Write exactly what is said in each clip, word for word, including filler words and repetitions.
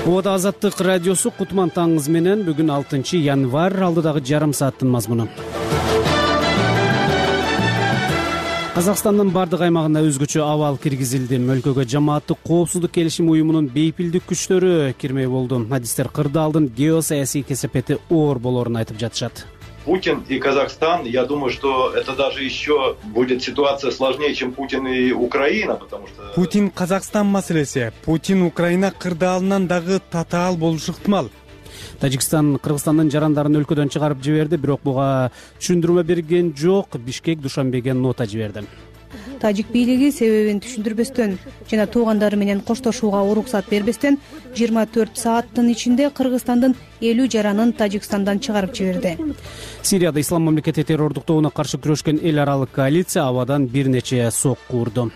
Ода Азаттык радиосу Кутман таңыңыз менен бүгүн алтынчы январь алдыдагы жарым сааттын мазмуну. Казакстандын бардык аймагына өзгөчө абал киргизилди. Өлкөгө жамааттык коопсуздук келишим уюмунун бейпилдик күчтөрү кирмей болду. Адистер кырдаалдын геосаясий кесепети оор болоорун айтып жатышат. Путин и Казахстан, я думаю, что это даже еще будет ситуация сложнее, чем Путин и Украина, потому что... Путин Казахстан маселеси, Путин Украина кырдаалынан дагы татаал болушу ыктымал. Тажикстан Кыргызстандын жарандарын өлкөдөн чыгарып жиберди, бирок буга түшүндүрмө берген жок. Бишкек Душанбеге нота жиберди. Тажик бийлиги себебин түшүндүрбөстөн жана туугандары менен коштошууга уруксат бербестен жыйырма төрт сааттын ичинде Кыргызстандын элүү жаранын Тажикстандан чыгарып жиберди. Сирияда ислам мамлекети террордуктоонуна каршы күрөшкөн эл аралык коалиция абадан бир нече сокку урду.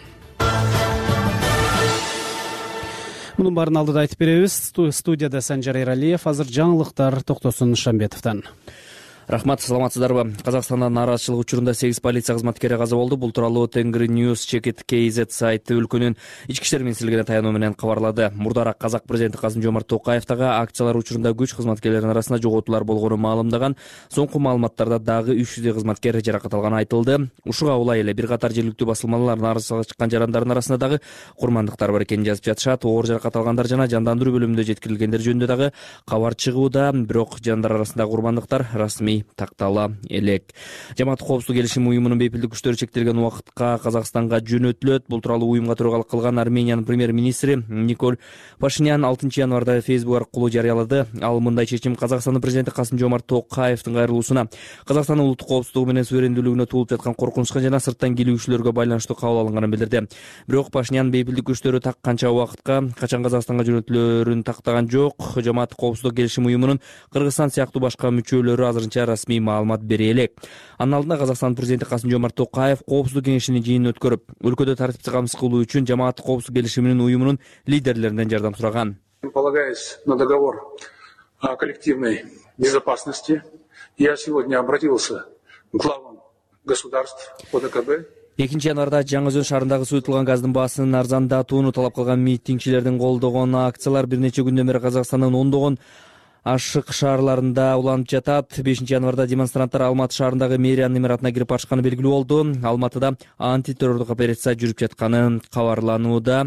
Мунун баарын алдыда айтып беребиз. Студияда Санжар Эралиев, азыр жаңылыктар Токтосун Шамбетовдон. Рахмат, саламатсыздарбы. Казакстандын нааразычылык учурунда сегиз полиция кызматкери каза болду. Бул тууралуу Тенгри News Чекит кей зет сайты өлкөнүн ички иштер министрлигине таянуу менен кабарлады. Мурдараак казак президенти Касым-Жомарт Токаев дагы акциялар учурунда күч кызматкерлеринин арасында жоготуулар болгонун маалымдаган. Соңку маалыматтарда дагы үч жүздөй кызматкер жаракат алганы айтылды. Ушуга улай эле бир катар жергиликтүү басылмалар нааразычылыкка чыккан жарандардын арасында дагы курмандыктар бар экенин жазып жатышат. Оор жаракат алгандар жана жандандыруу бөлүмүндө жеткирилгендер жөнүндө дагы кабар чыгууда, бирок жандар арасындагы курмандыктар расмий тактала элек. Жамааттык коопсуздук келишим уюмунун бейпилдик күчтөрү чектелген убакытка Казакстанга жөнөтүлөт. Бул тууралуу уюмга төрөгалык кылган Армениянын премьер-министри Николь Пашинян алтынчы январда Facebook аркылуу жарыялады. Ал мындай чечим Казакстандын президенти Касым-Жомарт Токаевдин кайрылуусуна Казакстандын улуттук коопсуздугу менен суверендүүлүгүнө туулуп жаткан коркунучка жана сырттан келүүчүлөргө байланыштуу кабыл алынганын билдирди. Бирок Пашинян бейпилдик күчтөрү так канча убакытка качан Казакстанга жөнөтүлөрүн тактаган жок. Жамааттык коопсуздук келишим уюмунун Кыргызстан сыяктуу башка мүчөлөрү азырынча расмий маалымат бере элек. Анын алдында Казакстан президенти Касым-Жомарт Токаев коопсуздук кеңешинин жыйынын өткөрүп, өлкөдө тартипти камсыз кылуу үчүн жамааттык коопсуздук келишиминин уюмунун лидерлеринен жардам сураган. Полагаясь на договор о коллективной безопасности, я сегодня обратился к главам государств О Д К Б. экинчи январда Жаңы Өзөн шаарындагы суютулган газдын баасын арзандатууну талап кылган митингчилердин колдогон акциялар бир нече күндөн бери Казакстандын ондогон ашык шаарларында уланып жатат. бешинчи январда демонстранттар Алматы шаарындагы мэриянын имаратына кирип барышканы белгилүү болду. Алматыда антитеррорлук операция жүрүп жатканы кабарланууда.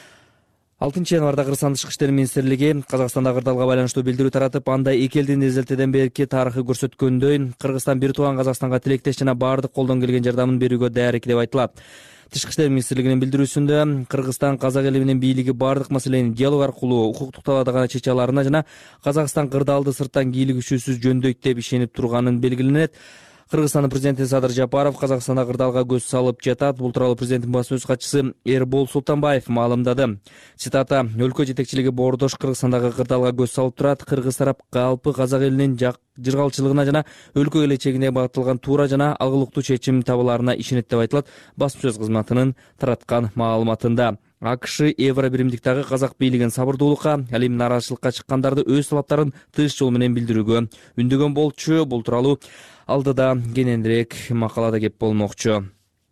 алтынчы январда Кыргызстан тышкы иштер министрлиги Казакстанда кырдаалга байланыштуу билдирүү таратып, анда эки элдин эзелтеден берки тарыхы көрсөткөндөй Кыргызстан бир тууган Казакстанга тилектеш жана баардык колдон келген жардамын берүүгө даяр эки деп айтылат. Тышкы иштер министрлигинин билдирүүсүндө Кыргызстан казак эли менен бийлиги баардык маселени диалог аркылуу укуктук талаада гана чече аларына жана Казакстан кырдаалды сырттан кийлигишүүсүз жөндөйт деп ишенип турганын белгиленет. Кыргызстандын президенти Садыр Жапаров Казакстанда кырдаалга көз салып жатат. Бул тууралуу президенттин басма сөз катчысы Эрбол Султанбаев маалымдады. Цитата: "Өлкө жетекчилиги бордош Кыргызстандагы кырдаалга көз салып турат. Кыргыз тарап калпы казак элинин жыргалчылыгына жана өлкө келечегине багытталган туура жана алгылыктуу чечим табыларына ишенет" деп айтылат басма сөз кызматынын тараткан маалыматында. А К Ш Евро биримдиктагы казак бийлигин сабырдуулукка, ал эми нааразычылыкка чыккандарды өз талаптарын тыш жол менен билдирүүгө үндөгөн болчу. Бул тууралуу алдыда кененирээк макалада кеп болмокчу.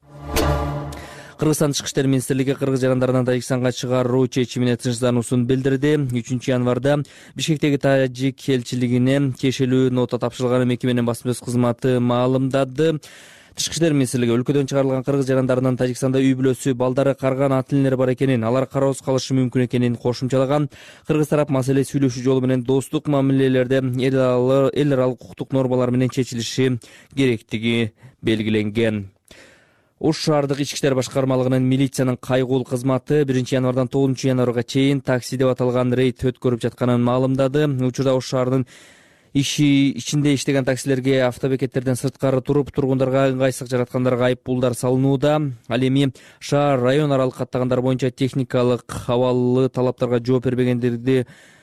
Кыргызстан тышкы иштер министрлиги кыргыз жарандарынан Тажикстанга чыгаруу чечимине тынчсыздануусун билдирди. үчүнчү январда Бишкектеги тажик элчилигине тиешелүү нота тапшырылганы мекеменин басма сөз кызматы маалымдады. Тышкы иштер министрлиги өлкөдөн чыгарылган кыргыз жарандарынын Тажикстанда үй бүлөсү, балдары, карган ата энелери бар экенин, алар кароосуз калышы мүмкүн экенин кошумчалаган. Кыргыз тарап маселе сүйлөшүү жолу менен достук мамилелерде эл аралык укуктук нормалар менен чечилиши керектиги белгиленген. Ош шаардык ички иштер башкармалыгынын милициянын кайгуул кызматы биринчи январдан тогузунчу январга чейин такси деп аталган рейд өткөрүп жатканын маалымдады. Учурда Ош шаарынын иши ичинде иштеген таксилерге автобекеттерден сырткары туруп тургундарга ыңгайсыздык жараткандарга айып пулдар салынууда. Ал эми шаар район аралык каттагандар боюнча техникалык абаллы талаптарга жооп бербегендерди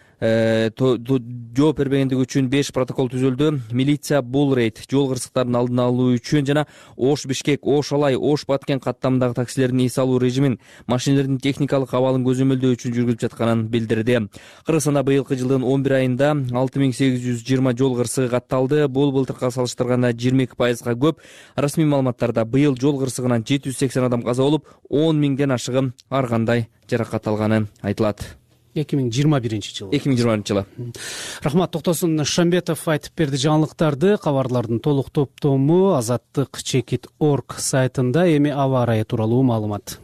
жооп бербегендиги үчүн беш протокол түзүлдү. Милиция бул рейд жол кырсыктарын алдын алуу үчүн жана Ош Бишкек, Ош Алай, Ош Баткен каттамдагы таксилердин эс алуу режимин, машинелердин техникалык абалын көзөмөлдөө үчүн жүргүзүп жатканын билдирди. Кыргызстанда быйылкы жылдын он бир айында алты миң сегиз жүз жыйырма жол кырсыгы катталды. Бул былтыркыга салыштырганда жыйырма эки пайызга көп. Расмий маалыматтарда быйыл жол кырсыгынан жети жүз сексен адам каза болуп, он миңден ашыгы ар кандай жаракат алганы айтылат. эки миң жыйырма биринчи жыл эки миң жыйырма биринчи жылы. Рахмат. Токтосун Шамбетов айтып берди жаңылыктарды. Кабарлардын толук топтому азаттык чекит точка орг сайтында. Эми аба ырайы тууралуу маалымат.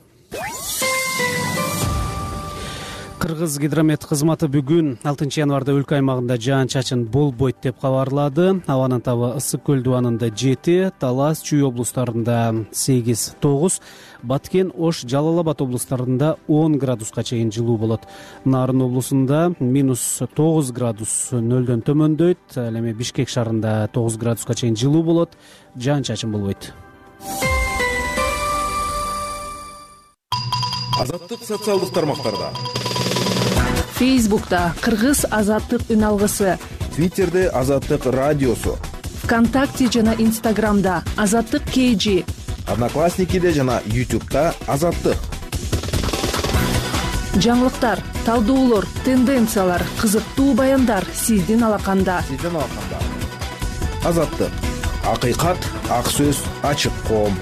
Кыргыз гидромет кызматы бүгүн алтынчы январда өлкө аймагында жаан-чачын болбойт деп кабарлады. Абанын табы Ысык көл дубанында жети, Талас, Чүй облустарында сегиз тогуз, Баткен, Ош, Жалал Абад облустарында он градуска чейин жылуу болот. Нарын облусунда минус тогуз градус нөлдөн төмөндөйт. Ал эми Бишкек шаарында тогуз градуска чейин жылуу болот. Жаан-чачын болбойт. Азаттык социалдык тармактарда. Фейсбукта Кыргыз азаттык үн алгысы, Твиттерде Азаттык радиосу, ВКонтакте жана Инстаграмда Азаттык кей жи, Одноклассникиде жана Ютубта Азаттык. Жаңылыктар, талдоолор, тенденциялар, кызыктуу баяндар сиздин алаканда. Сиздин алаканда. Азаттык. Акыйкат, ак сөз, ачык коом.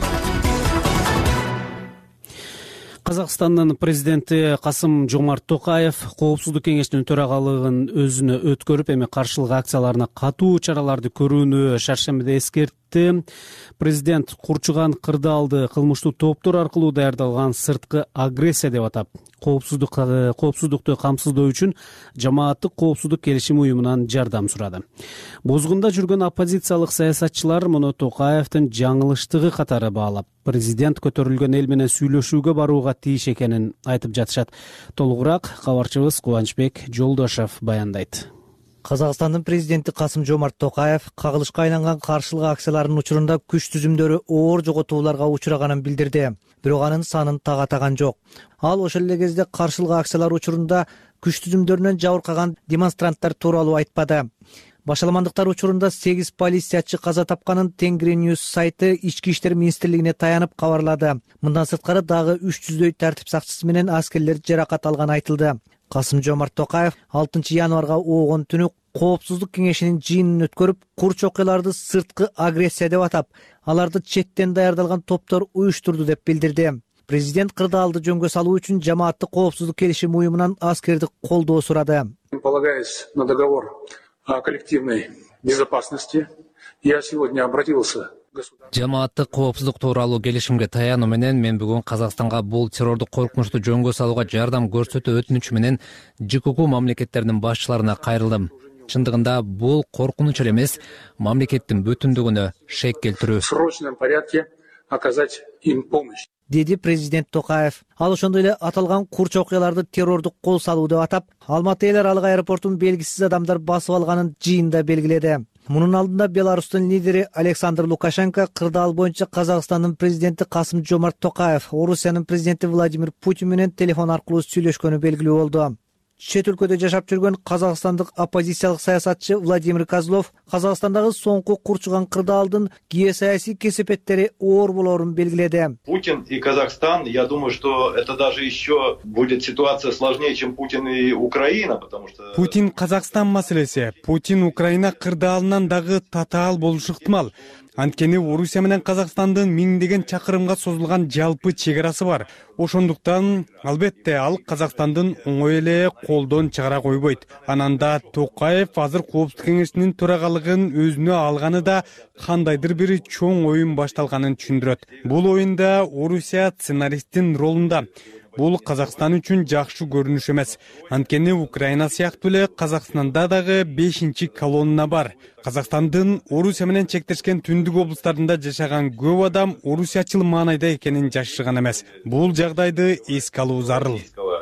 Казакстандын президенти Касым Жомарт Токаев Коопсуздук кеңешинин төрагалыгын өзүнө өткөрүп, эми каршылык акцияларына катуу чараларды көрүүнү шаршембиде эскертти. Президент курчуган кырдаалды кылмыштуу топтор аркылуу даярдалган сырткы агрессия деп атап, коопсуздук коопсуздукту камсыздоо үчүн жамааттык коопсуздук келишим уюмунан жардам сурады. Бозгунда жүргөн оппозициялык саясатчылар муну Токаевдин жаңылыштыгы катары баалап, президент көтөрүлгөн эл менен сүйлөшүүгө барууга тийиш экенин айтып жатышат. Толугураак кабарчыбыз Кубанычбек Жолдошев баяндайт. Казакстандын президенти Касым Жомарт Токаев кагылышка айланган каршылык акцияларынын учурунда күч түзүмдөрү оор жоготууларга учураганын билдирди. Бирок анын санын тагатаган жок. Ал ошол эле кезде каршылык акциялар учурунда күч түзүмдөрүнөн жабыркаган демонстранттар тууралуу айтпады. Башаламандыктар учурунда сегиз полициячы каза тапканын Тенгри Ньюс сайты Ички иштер министрлигине таянып кабарлады. Мындан сырткары дагы үч жүздөй тартип сакчысы менен аскерлер жаракат алганы айтылды. Касым Жомарт Токаев алтынчы январга оогон түнү Коопсуздук кеңешинин жыйынын өткөрүп, курч окуяларды сырткы агрессия деп атап, аларды четтен даярдалган топтор уюштурду деп билдирди. Президент кырдаалды жөнгө салуу үчүн жамааттык коопсуздук келишим уюмунан аскерди колдоо сурады. Полагаясь на договор о коллективной безопасности, я сегодня обратился. Жамааттык коопсуздук тууралуу келишимге таянуу менен мен бүгүн Казакстанга бул террордук коркунучту жөнгө салууга жардам көрсөтүү өтүнүчү менен ЖКК мамлекеттеринин башчыларына кайрылдым. Чындыгында бул коркунуч эле эмес, мамлекеттин бүтүндүгүнө шек келтирүү. В срочном порядке оказать им помощь. Деди президент Токаев. Ал ошондой эле аталган курч окуяларды террордук кол салуу деп атап, Алматы эл аралык аэропортун белгисиз адамдар басып алганын жыйында белгиледи. Мунун алдында Беларустун лидери Александр Лукашенко кырдаал боюнча Казакстандын президенти Касым Жомарт Токаев Орусиянын президенти Владимир Путин менен телефон аркылуу сүйлөшкөнү белгилүү болду. Чет өлкөдө жашап жүргөн казакстандык оппозициялык саясатчы Владимир Козлов Казакстандагы соңку курчуган кырдаалдын геосаясий кесепеттери оор болоорун белгиледи. Путин и Казахстан, я думаю, что это даже еще будет ситуация сложнее, чем Путин и Украина, потому что... Путин Казакстан маселеси, Путин Украина кырдаалынан дагы татаал болушу ыктымал. Анткени Орусия менен Казакстандын миңдеген чакырымга созулган жалпы чек-арасы бар. Ошондуктан албетте ал Казакстандын оңой эле колдон чыгара койбойт. Ананда Токаев азыр Коопсуздук кеңешинин төрагалыгын өзүнө алганы да кандайдыр бир чоң оюн башталганын түшүндүрөт. Бул оюнда Орусия сценаристтин ролунда. Бул Казакстан үчүн жакшы көрүнүш эмес. Анткени Украина сыяктуу эле Казакстанда дагы бешинчи колонна бар. Казакстандын Орусия менен чектешкен түндүк облустарында жашаган көп адам орусиячыл маанайда экенин жашырган эмес. Бул жагдайды эске алуу зарыл.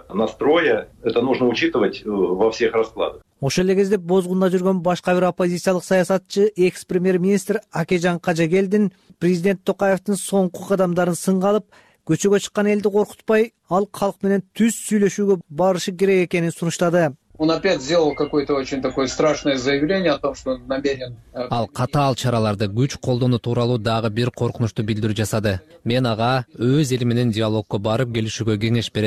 Настроя это нужно учитывать во всех раскладах. Ошол эле кезде Бозгунда жүргөн башка бир оппозициялык саясатчы экс-премьер-министр Акежан Кажагелдин президент Токаевдин соңку кадамдарын сынга алып, көчөгө чыккан элди коркутпай, ал калк менен түз сүйлөшүүгө барышы керек экенин сунуштады. Он опять сделал какое-то очень такое страшное заявление о том, что он намерен... Ал катаал чараларды күч колдонуу тууралуу дагы бир коркунучтуу билдирүү жасады. Мен ага өз эли менен диалогко барып келишүүгө кеңеш берет элем.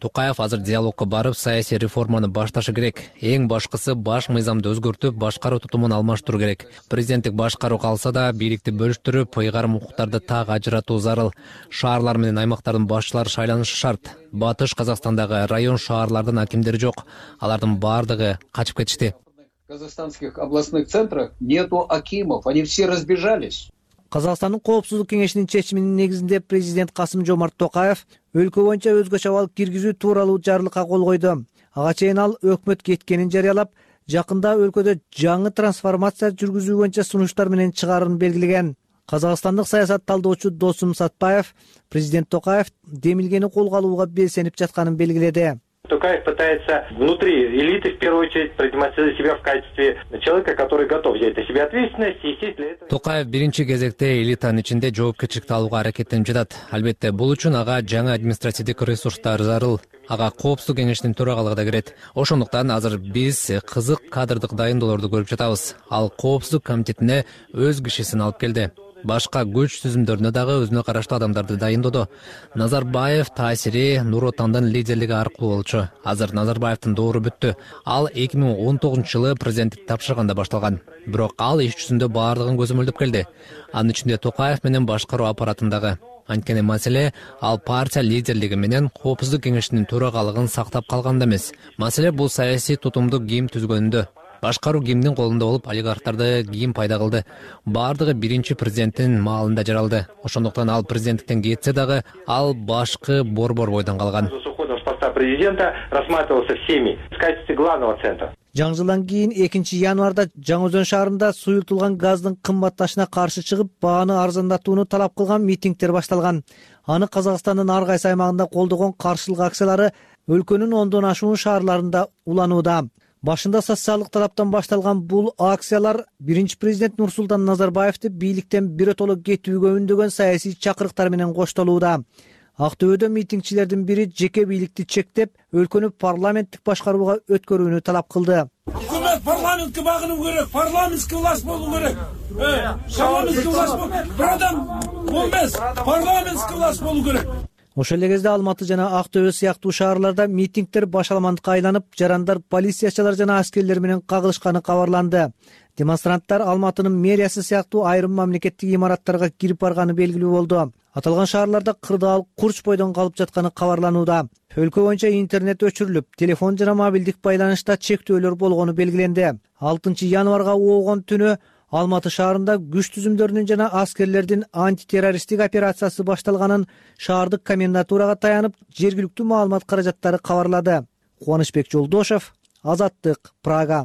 Токаев азыр диалогко барып, саясий реформаны башташы керек. Эң башкысы баш мыйзамды өзгөртүп, башкаруу тутумун алмаштыруу керек. Президенттик башкаруу калса да, бийликти бөлүштүрүп, ыйгарым укуктарды так ажыратуу зарыл. Шаарлар менен аймактардын башчылары шайланышы шарт. Батыш Казакстандагы район шаарлардын акимдери жок. Алардын бардыгы качып кетишти. В казахстанских областных центрах нету акимов, они все разбежались. Казакстандын коопсуздук кеңешинин чечиминин негизинде президент Касым Жомарт Токаев өлкө боюнча өзгөчө абал киргизүү тууралуу жарлыкка кол койду. Ага чейин ал өкмөт кеткенин жарыялап, жакында өлкөдө жаңы трансформация жүргүзүү боюнча сунуштар менен чыгаарын белгилеген. Казакстандык саясат талдоочу Досум Сатпаев президент Токаев демилгени колго алууга белсенип жатканын белгиледи. Токаев пытается внутри элиты, в первую очередь, продемонстрировать себя в качестве человека, который готов взять на себя ответственность и сесть для этого. Токаев биринчи кезекте элитанын ичинде жоопкерчиликти алууга аракеттенип жатат. Албетте, бул үчүн ага жаңы административдик ресурстар зарыл. Ага коопсуздук кеңешинин төрагалыгы да кирет. Ошондуктан азыр биз кызык кадрдык дайындоолорду көрүп жатабыз. Ал коопсуздук комитетине өз кишисин алып келди. Башка көч түзүмдөрүнө дагы өзүнө караштуу адамдарды дайындоду. Назарбаев таасири Нур Отандын лидерлиги аркылуу болчу. Азыр Назарбаевдин доору бүттү. Ал эки миң он тогузунчу жылы президенттик тапшырганда башталган. Бирок ал иш жүзүндө баардыгын көзөмөлдөп келди. Анын ичинде Токаев менен башкаруу аппаратындагы. Анткени маселе ал партия лидерлиги менен коопсуздук кеңешинин төрагалыгын сактап калганда эмес. Маселе бул саясий тутумдук ким түзгөнүндө. Башкаруу кимдин колунда болуп, олигархтарды ким пайда кылды? Бардыгы биринчи президенттин маалында жаралды. Ошондуктан ал президенттиктен кетсе дагы, ал башкы борбор бойдон калган. С уходом с поста президента рассматривался всеми в качестве главного центра. Жаңы жылдан кийин экинчи январда Жаңы Өзөн шаарында суюлтулган газдын кымбатташына каршы чыгып, бааны арзандатууну талап кылган митингдер башталган. Аны Казакстандын ар кайсы аймагында колдогон каршылык акциялары өлкөнүн ондон ашуун шаарларында уланууда. Башында социалдык талаптан башталган бул акциялар биринчи президент Нурсултан Назарбаевди бийликтен биротоло кетүүгө үндөгөн саясий чакырыктар менен коштолууда. Актөбөдө митингчилердин бири жеке бийликти чектеп, өлкөнү парламенттик башкарууга өткөрүүнү талап кылды. Өкмөт парламентке багынуу керек, парламентский власть болуу керек. Парламентский власть болуу, бир адам болмос, парламентский власть болуу керек. Ошол эле кезде Алматы жана Актөбө сыяктуу шаарларда митингдер башаламандыкка айланып, жарандар полициячылар жана аскерлер менен кагылышканы кабарланды. Демонстранттар Алматынын мэриясы сыяктуу айрым мамлекеттик имараттарга кирип барганы белгилүү болду. Аталган шаарларда кырдаал курч бойдон калып жатканы кабарланууда. Өлкө боюнча интернет өчүрүлүп, телефон жана мобилдик байланышта чектөөлөр болгону белгиленди. алтынчы январга оогон түнү Алматы шаарында күч түзүмдөрүнүн жана аскерлердин антитеррористтик операциясы башталганын шаардык комендатурага таянып, жергиликтүү маалымат каражаттары кабарлады. Кубанычбек Жолдошев, Азаттык, Прага.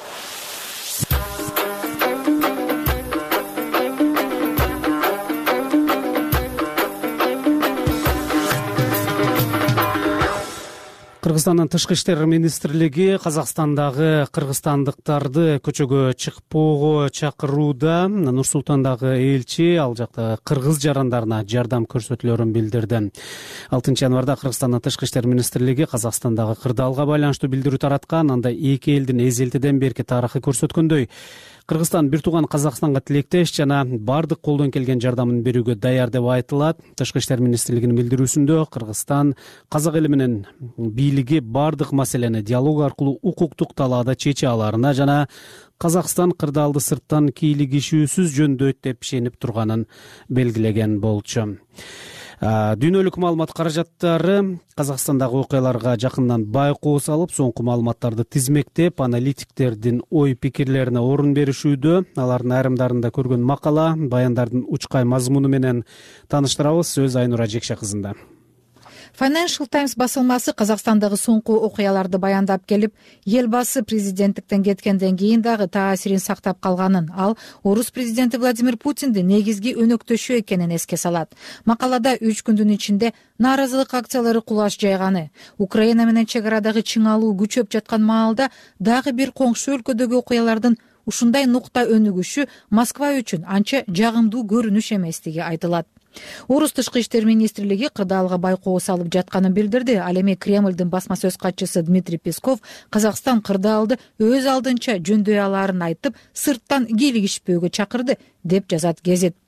Кыргызстандын тышкы иштер министрлиги Казакстандагы кыргызстандыктарды көчөгө чыкпоого чакырууда. Нур Султандагы элчи ал жакта кыргыз жарандарына жардам көрсөтүлөрүн билдирди. алтынчы январда Кыргызстандын тышкы иштер министрлиги Казакстандагы кырдаалга байланыштуу билдирүү тараткан. Анда эки элдин эзелтеден берки тарыхы көрсөткөндөй, Кыргызстан бир тууган Казакстанга тилектеш жана бардык колдон келген жардамын берүүгө даяр деп айтылат. Тышкы иштер министрлигинин билдирүүсүндө Кыргызстан казак эли менен бийлиги бардык маселени диалог аркылуу укуктук талаада чече аларына жана Казакстан кырдаалды сырттан кийлигишүүсүз жөндөйт деп ишенип турганын белгилеген болчу. Дүйнөлүк маалымат каражаттары Казакстандагы окуяларга жакындан байкоо салып, соңку маалыматтарды тизмектеп, аналитиктердин ой пикирлерине орун беришүүдө. Алардын айрымдарында көргөн макала, баяндардын учкай мазмуну менен тааныштырабыз. Сөз Айнура Жекше кызында. Financial Times басылмасы Казакстандагы соңку окуяларды баяндап келип, эл басы президенттиктен кеткенден кийин дагы таасирин сактап калганын, ал орус президенти Владимир Путиндин негизги өнөктөшү экенин эске салат. Макалада үч күндүн ичинде нааразылык акциялары кулаш жайганы, Украина менен чек арадагы чыңалуу күчөп жаткан маалда дагы бир коңшу өлкөдөгү окуялардын ушундай нукта өнүгүшү Москва үчүн анча жагымдуу көрүнүш эместиги айтылат. Орус тышкы иштер министрлиги кырдаалга байкоо салып жатканын билдирди. Ал эми Кремлдин басма сөз катчысы Дмитрий Песков Казакстан кырдаалды өз алдынча жөндөй алаарын айтып, сырттан кийлигишпөөгө чакырды деп жазат гезит.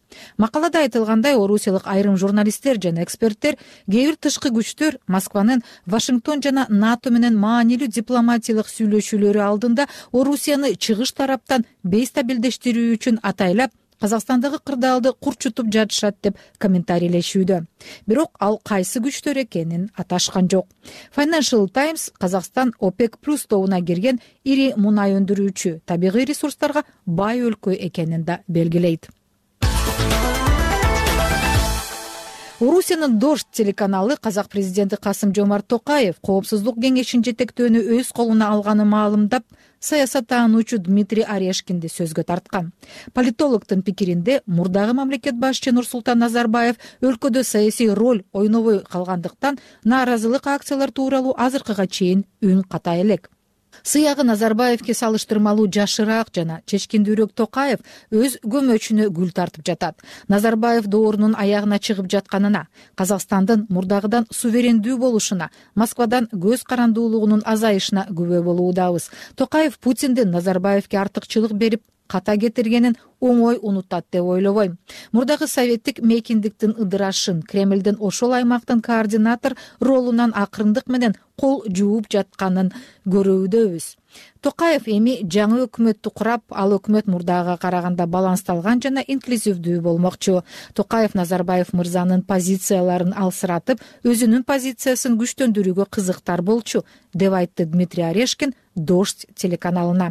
Макалада айтылгандай, орусиялык айрым журналисттер жана эксперттер кээ бир тышкы күчтөр Москванын Вашингтон жана НАТО менен маанилүү дипломатиялык сүйлөшүүлөрү алдында Орусияны чыгыш тараптан бейстабилдештирүү үчүн атайлап Казакстандагы кырдаалды курчутуп жатышат деп комментарийлешүүдө. Бирок ал кайсы күчтөр экенин аташкан жок. Financial Times Казакстан ОПЕК плюс тобуна кирген ири мунай өндүрүүчү, табигый ресурстарга бай өлкө экенин да белгилейт. Орусиянын Дождь телеканалы казак президенти Касым-Жомарт Токаев коопсуздук кеңешин жетектөөнү өз колуна алганы маалымдап, саясаттануучу Дмитрий Орешкинди сөзгө тарткан. Политологдун пикиринде, мурдагы мамлекет башчы Нурсултан Назарбаев өлкөдө саясий роль ойнобой калгандыктан нааразылык акциялар тууралуу азыркыга чейин үн ката элек. Сыягы Назарбаевке салыштырмалуу жашыраак жана чечкиндүүрөөк Токаев өз көмөчүнө гүл тартып жатат. Назарбаев доорунун аягына чыгып жатканына, Казакстандын мурдагыдан суверендүү болушуна, Москвадан көз карандуулугунун азайышына күбө болуудабыз. Токаев Путиндин Назарбаевке артыкчылык берип, ката кетиргенин оңой унутат деп ойлобойм. Мурдагы советтик мейкиндиктин ыдырашын, Кремлдин ошол аймактын координатор ролунан акырындык менен кол жууп жатканын көрүүдөбүз. Токаев эми жаңы өкмөттү курап, ал өкмөт мурдага караганда балансталган жана инклюзивдүү болмокчу. Токаев Назарбаев мырзанын позицияларын алсыратып, өзүнүн позициясын күчтөндүрүүгө кызыктар болчу, деп айтты Дмитрий Орешкин Дождь телеканалына.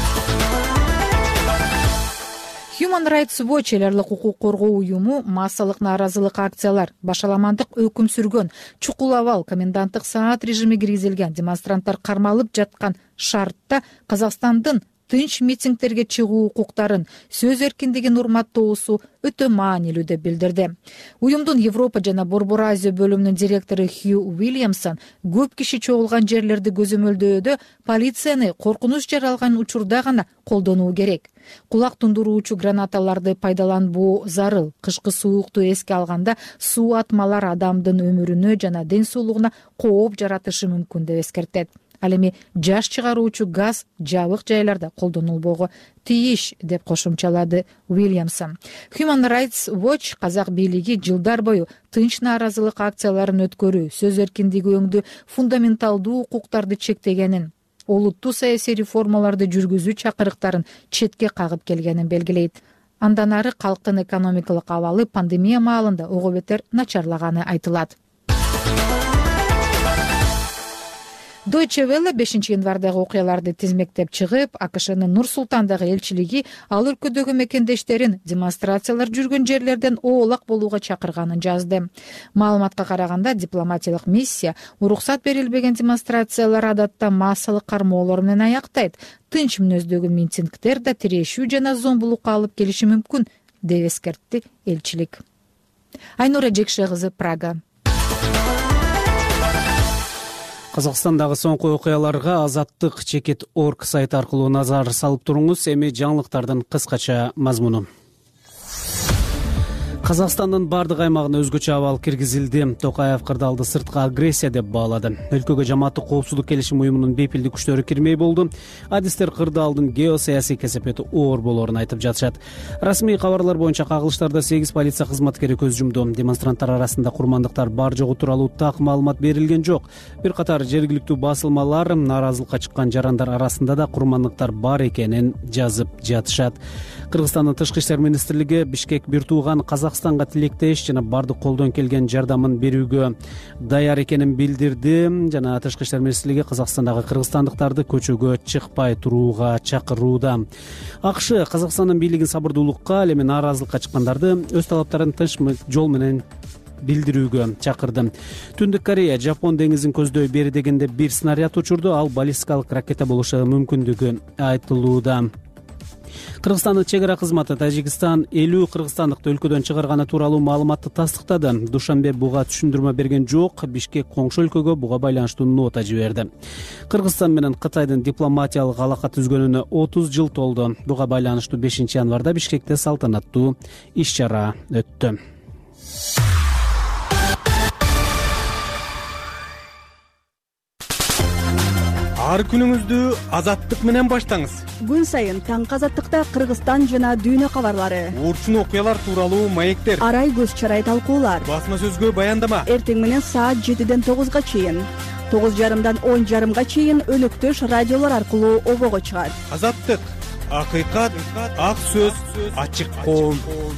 Human Rights Watch элерлик укук коргоо уюму массалык нааразылык акциялар, башаламандык өкүм сүргөн, чукул абал, коменданттык саат режими киргизилген, демонстранттар кармалып жаткан шартта Казакстандын тынч митингтерге чыгуу укуктарын, сөз эркиндигин урматтоосу өтө маанилүү деп билдирди. Уюмдун Европа жана Борбор Азия бөлүмүнүн директору Хью Уильямсон көп киши чогулган жерлерди көзөмөлдөөдө полицияны коркунуч жаралган учурда гана колдонуу керек. Кулак тундуруучу гранаталарды пайдаланбоо зарыл. Кышкы суукту эске алганда суу атмалар адамдын өмүрүнө жана ден соолугуна кооп жаратышы мүмкүн деп эскертет. Ал эми жаш чыгаруучу газ жабык жайларда колдонулбого тийиш деп кошумчалады Уильямсон. Human Rights Watch казак бийлиги жылдар бою тынч нааразылык акцияларын өткөрүү, сөз эркиндиги өңдүү фундаменталдуу укуктарды чектегенин, олуттуу саясий реформаларды жүргүзүү чакырыктарын четке кагып келгенин белгилейт. Андан ары калктын экономикалык абалы пандемия маалында ого бетер начарлаганы айтылат. Deutsche Welle бешинчи январдагы окуяларды тизмектеп чыгып, АКШнын Нур-Султандагы элчилиги ал өлкөдөгү мекендештерин демонстрациялар жүргөн жерлерден оолак болууга чакырганын жазды. Маалыматка караганда, дипломатиялык миссия уруксат берилбеген демонстрациялар адатта массалык кармоолор менен аяктайт. Тынч мүнөздөгү митингдер да тирешүү жана зомбулукка алып келиши мүмкүн, деп эскертти элчилик. Айнура Жекше кызы, Прага. Казакстандагы соңку окуяларга азаттык чекит точка орг сайты аркылуу назар салып туруңуз. Эми жаңылыктардын кыскача мазмуну. Казакстандын бардык аймагына өзгөчө абал киргизилди. Токаев кырдаалды сырткы агрессия деп баалады. Өлкөгө жамааттык коопсуздук келишим уюмунун бейпилдик күчтөрү кирмей болду. Адистер кырдаалдын геосаясий кесепети оор болоорун айтып жатышат. Расмий кабарлар боюнча кагылыштарда сегиз полиция кызматкери көз жумду. Демонстранттар арасында курмандыктар бар жогу тууралуу так маалымат берилген жок. Бир катар жергиликтүү басылмалар нааразылыкка чыккан жарандар арасында да курмандыктар бар экенин жазып жатышат. Кыргызстандын тышкы иштер министрлиги Бишкек бир тууган Казакстанга тилектеш жана бардык колдон келген жардамын берүүгө даяр экенин билдирди жана тышкы иштер министрлиги Казакстандагы кыргызстандыктарды көчөгө чыкпай турууга чакырууда. АКШ Казакстандын бийлигин сабырдуулукка, ал эми нааразылыкка чыккандарды өз талаптарын тынч жол менен билдирүүгө чакырды. Түндүк Корея Жапон деңизин көздөй бери дегенде бир снаряд учурду, ал баллистикалык ракета болушу мүмкүндүгү айтылууда. Кыргызстандын чек ара кызматы Тажикстан элүү кыргызстандыкты өлкөдөн чыгарганы тууралуу маалыматты тастыктады. Душанбе буга түшүндүрмө берген жок. Бишкек коңшу өлкөгө буга байланыштуу нота жиберди. Кыргызстан менен Кытайдын дипломатиялык алака түзгөнүнө отуз жыл толду. Буга байланыштуу бешинчи январда Бишкекте салтанаттуу иш чара өттү. ар күнүңүздү Азаттык менен баштаңыз. Күн сайын таңкы Азаттыкта Кыргызстан жана дүйнө кабарлары, Уурчун окуялар тууралуу маектер, арай көз чарай талкуулар, басма сөзгө баяндама. Эртең менен саат жетиден тогузга чейин, тогуз жарымдан он жарымга чейин өнөктөш радиолор аркылуу обого чыгат. Азаттык, акыйкат, ак сөз, ачык коом.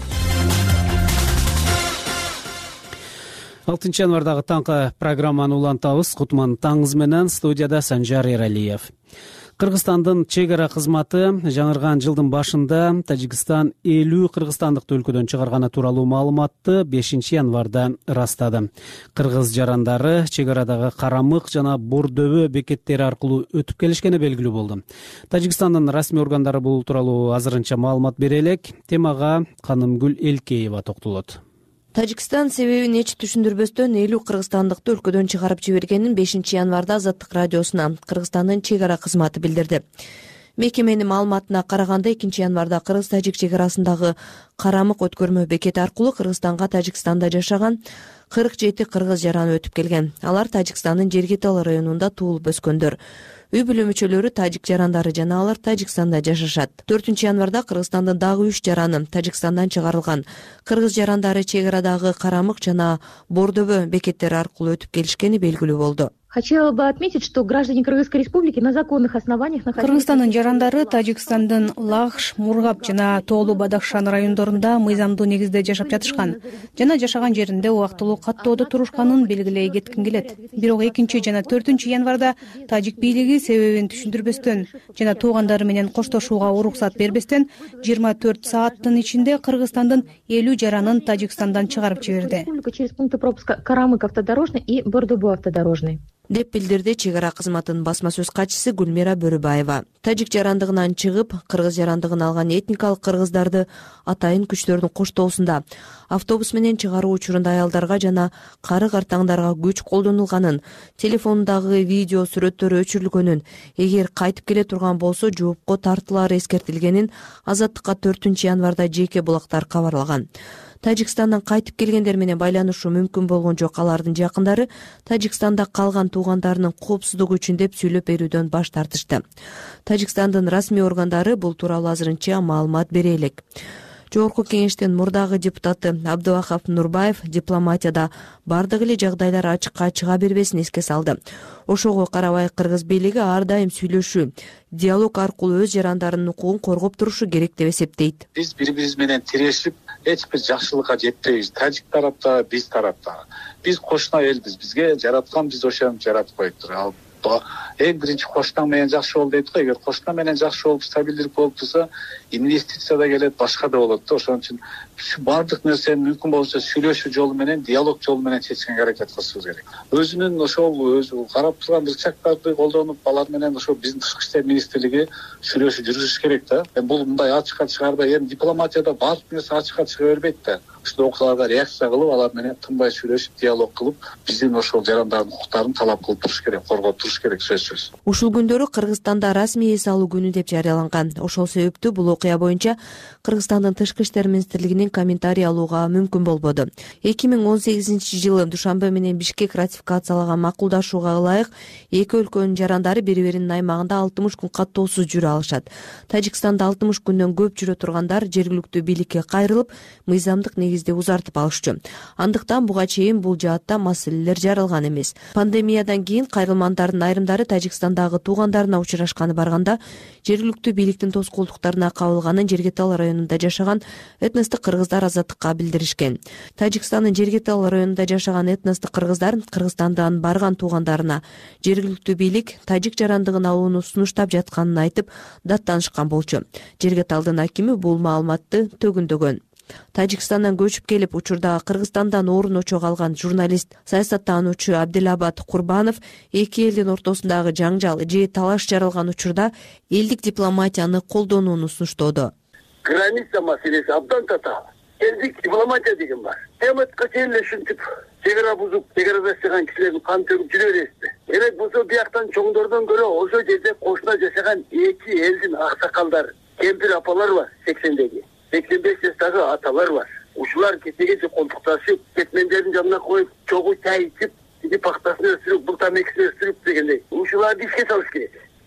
алтынчы январдагы таңкы программаны улантабыз. Кутман таңыз менен, студияда Санжар Эралиев. Кыргызстандын чек ара кызматы жаңырган жылдын башында Тажикстан элүү кыргызстандыкты өлкөдөн чыгарганы тууралуу маалыматты бешинчи январда ырастады. Кыргыз жарандары чек арадагы Карамык жана Бордөбө бекеттери аркылуу өтүп келишкени белгилүү болду. Тажикстандын расмий органдары бул тууралуу азырынча маалымат бере элек. Темага Канымгүл Элкеева токтолот. Тажикстан себебин эч түшүндүрбөстөн элүү кыргызстандыкты өлкөдөн чыгарып жибергенин бешинчи январда Азаттык радиосуна Кыргызстандын чек ара кызматы билдирди. Мекеменин маалыматына караганда экинчи январда кыргыз-тажик чек арасындагы Карамык өткөрмө бекети аркылуу Кыргызстанга Тажикстанда жашаган кырк жети кыргыз жараны өтүп келген. Алар Тажикстандын Жергетал районунда туулуп өскөндөр. Үй бүлө мүчөлөрү тажик жарандары жана алар Тажикстанда жашашат. төртүнчү январда Кыргызстандын дагы үч жараны Тажикстандан чыгарылган. Кыргыз жарандары чек арадагы Карамык жана Бордөбө бекеттери аркылуу өтүп келишкени белгилүү болду. Хотела бы отметить, что граждане Кыргызской республики на законных основаниях находились... Кыргызстандын жарандары Тажикстандын Лахш, Мургап жана Тоолу Бадахшан райондорунда мыйзамдуу негизде жашап жатышкан жана жашаган жеринде убактылуу каттоодо турушканын белгилей кетким келет. Бирок экинчи жана төртүнчү январда тажик бийлиги себебин түшүндүрбөстөн жана туугандары менен коштошууга уруксат бербестен жыйырма төрт сааттын ичинде Кыргызстандын элүү жаранын Тажикстандан чыгарып жиберди. Через пункты пропуска Карамык автодорожный и Бордөбө автодорожный. деп билдирди чек ара кызматынын басма сөз катчысы Гүлмира Бөрүбаева. Тажик жарандыгынан чыгып, кыргыз жарандыгын алган этникалык кыргыздарды атайын күчтөрдүн коштоосунда автобус менен чыгаруу учурунда аялдарга жана кары картаңдарга күч колдонулганын, телефондагы видео сүрөттөрү өчүрүлгөнүн, эгер кайтып келе турган болсо жоопко тартылары эскертилгенин Азаттыкка төртүнчү январда жеке булактар кабарлаган. Тажикстандан кайтып келгендер менен байланышуу мүмкүн болгон жок. Алардын жакындары Тажикстанда калган туугандарынын коопсуздугу үчүн деп сүйлөп берүүдөн баш тартышты. Тажикстандын расмий органдары бул тууралуу азырынча маалымат бере элек. Жогорку кеңештин мурдагы депутаты Абдывахап Нурбаев дипломатияда бардык эле жагдайлар ачыкка чыга бербесин эске салды. Ошого карабай кыргыз бийлиги ар дайым сүйлөшүү, диалог аркылуу өз жарандарынын укугун коргоп турушу керек деп эсептейт. Биз бири-бирибиз менен тирешип, эч бир жакшылыкка жетпейбиз. Тажик тарапта, биз тарапта. Биз кошуна элбиз. Бизге жараткан биз ошентип жаратып коюптур. Ал эң биринчи кошунаң менен жакшы бол дейт го. Эгер кошуна менен жакшы болуп, стабилдүүлүк болуп турса, инвестиция да келет, башка да болот да. Ошон үчүн бардык нерсени мүмкүн болсо сүйлөшүү жолу менен, диалог жолу менен чечкенге аракет кылышыбыз керек. Өзүнүн ошол өзү карап турган рычагдарды колдонуп, алар менен ошол биздин тышкы иштер министрлиги сүйлөшүү жүргүзүш керек да. Бул мындай ачыкка чыгарбай, эми дипломатияда бардык нерсе ачыкка чыга бербейт да. Ушул окуяларга реакция кылып, алар менен тынбай сүйлөшүп, диалог кылып, биздин ошол жарандардын укуктарын талап кылып туруш керек, коргоп туруш керек сөзсүз. Ушул күндөрү Кыргызстанда расмий эс алуу күнү деп жарыяланган. Ошол себептүү бул окуя боюнча Кыргызстандын тышкы иштер министрлигинин комментарий алууга мүмкүн болбоду. эки миң он сегизинчи жылы Душанбе менен Бишкек ратификациялаган макулдашууга ылайык эки өлкөнүн жарандары бири-биринин аймагында алтымыш күн каттоосуз жүрө алышат. Тажикстанда алтымыш күндөн көп жүрө тургандар жергиликтүү бийликке кайрылып, мыйзамдык негизде узартып алышчу. Андыктан буга чейин бул жаатта маселелер жаралган эмес. Пандемиядан кийин кайрылмандардын айрымдары Тажикстандагы туугандарына учурашканы барганда жергиликтүү бийликтин тоскоолдуктарына кабылганын Жергетал районунда жашаган этностук кыргыздар Азаттыкка билдиришкен. Тажикстандын Жергетал районунда жашаган этностук кыргыздар Кыргызстандан барган туугандарына жергиликтүү бийлик тажик жарандыгын алууну сунуштап жатканын айтып даттанышкан болчу. Жергеталдын акими бул маалыматты төгүндөгөн. Тажикстандан көчүп келип учурда Кыргызстандан орун очок алган журналист, саясаттануучу Абдилабад Курбанов эки элдин ортосундагы жаңжал же талаш жаралган учурда элдик дипломатияны колдонууну сунуштоодо. Граница маселеси абдан татаал. Элдик дипломатия деген бар. Эматка чейин эле ушинтип чек ара бузуп, чек арада жашаган кишилердин кан төгүп жүрө бересизби? Эрек болсо бияктан чоңдордон көрө ошол жерде кошуна жашаган эки элдин аксакалдары, кемпир апалар бар сексендеги. сексен беш жаштагы аталар бар. Ушулар кечеге колтукташып, кетмендердин жанына коюп, чогуу чай ичип, иди пактасын өстүрүп, бул тамекисин өстүрүп дегендей. Ушуларды ишке салыш керек.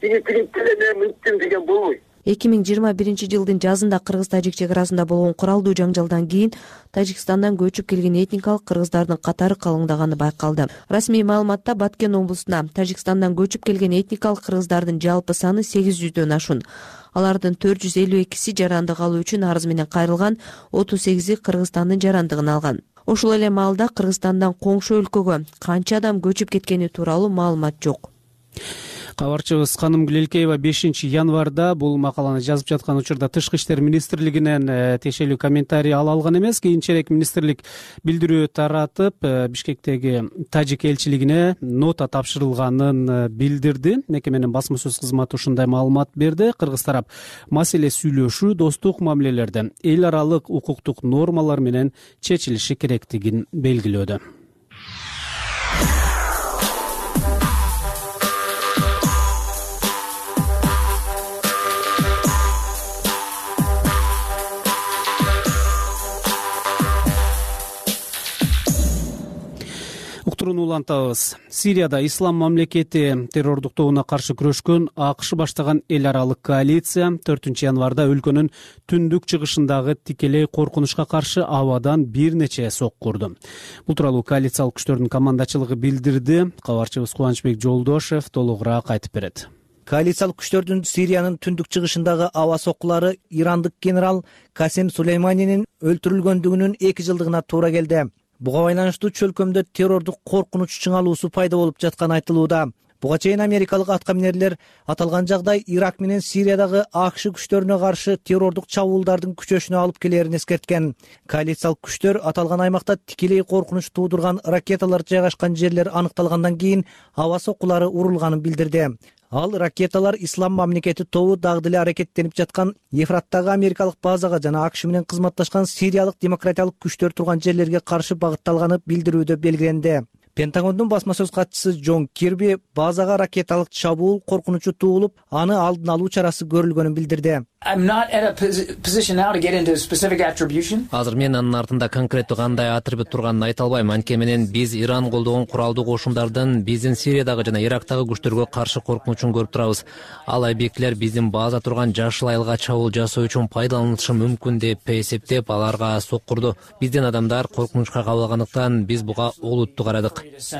тиги тигинтип эле мен мынттим деген болбойт. эки миң жыйырма биринчи жылдын жазында кыргыз-тажик чек арасында болгон куралдуу жаңжалдан кийин Тажикстандан көчүп келген этникалык кыргыздардын катары калыңдаганы байкалды. Расмий маалыматта Баткен облусуна Тажикстандан көчүп келген этникалык кыргыздардын жалпы саны сегиз жүздөн ашуун. Алардын төрт жүз элүү экиси жарандык алуу үчүн арыз менен кайрылган, отуз сегизи Кыргызстандын жарандыгын алган. Ошол эле маалда Кыргызстандан коңшу өлкөгө канча адам көчүп кеткени тууралуу маалымат жок. Кабарчыбыз Каным Гүлелкеева бешинчи январда бул макаланы жазып жаткан учурда Тышкы иштер министрлигинен тиешелүү комментарий ала алган эмес. Кийинчерээк министрлик билдирүү таратып, Бишкектеги тажик элчилигине нота тапшырылганын билдирди. Мекеменин басма сөз кызматы ушундай маалымат берди. Кыргыз тарап маселе сүйлөшүү, достук мамилелерде эл аралык укуктук нормалар менен чечилиши керектигин белгилөөдө. Улантабыз. Сирияда ислам мамлекети террордук тобуна каршы күрөшкөн АКШ баштаган эл аралык коалиция төртүнчү январда өлкөнүн түндүк чыгышындагы тикелей коркунучка каршы абадан бир нече сок курду. Бул тууралуу коалициялык күчтөрдүн командачылыгы билдирди. Кабарчыбыз Кубанычбек Жолдошев толугураак айтып берет. Коалициялык күчтөрдүн Сириянын түндүк чыгышындагы аба соккулары ирандык генерал Касем Сулейманинин өлтүрүлгөндүгүнүн эки жылдыгына туура келди. Буга байланыштуу чөлкөмдө террордук коркунуч чыңалуусу пайда болуп жатканы айтылууда. Буга чейин америкалык аткаминерлер аталган жагдай Ирак менен Сириядагы АКШ күчтөрүнө каршы террордук чабуулдардын күчөшүнө алып келерин эскерткен. Коалициялык күчтөр аталган аймакта тикелей коркунуч туудурган ракеталар жайгашкан жерлер аныкталгандан кийин аба соккулары урулганын билдирди. Ал ракеталар ислам мамлекети тобу дагы деле аракеттенип жаткан Ефраттагы америкалык базага жана АКШ менен кызматташкан сириялык демократиялык күчтөр турган жерлерге каршы багытталганы билдирүүдө белгиленди. Пентагондун басма сөз катчысы Джон Кирби базага ракеталык чабуул коркунучу туулуп, аны алдын алуу чарасы көрүлгөнүн билдирди. Азыр мен анын артында конкреттүү кандай атрибут турганын айта албайм. Анткени менен биз Иран колдогон куралдуу кошундардын биздин Сириядагы жана Ирактагы күчтөргө каршы коркунучун көрүп турабыз. Ал объектилер биздин база турган Жашыл Айылга чабуул жасоо үчүн пайдаланылышы мүмкүн деп эсептеп аларга сок курду. Биздин адамдар коркунучка кабылгандыктан биз буга олуттуу карадык.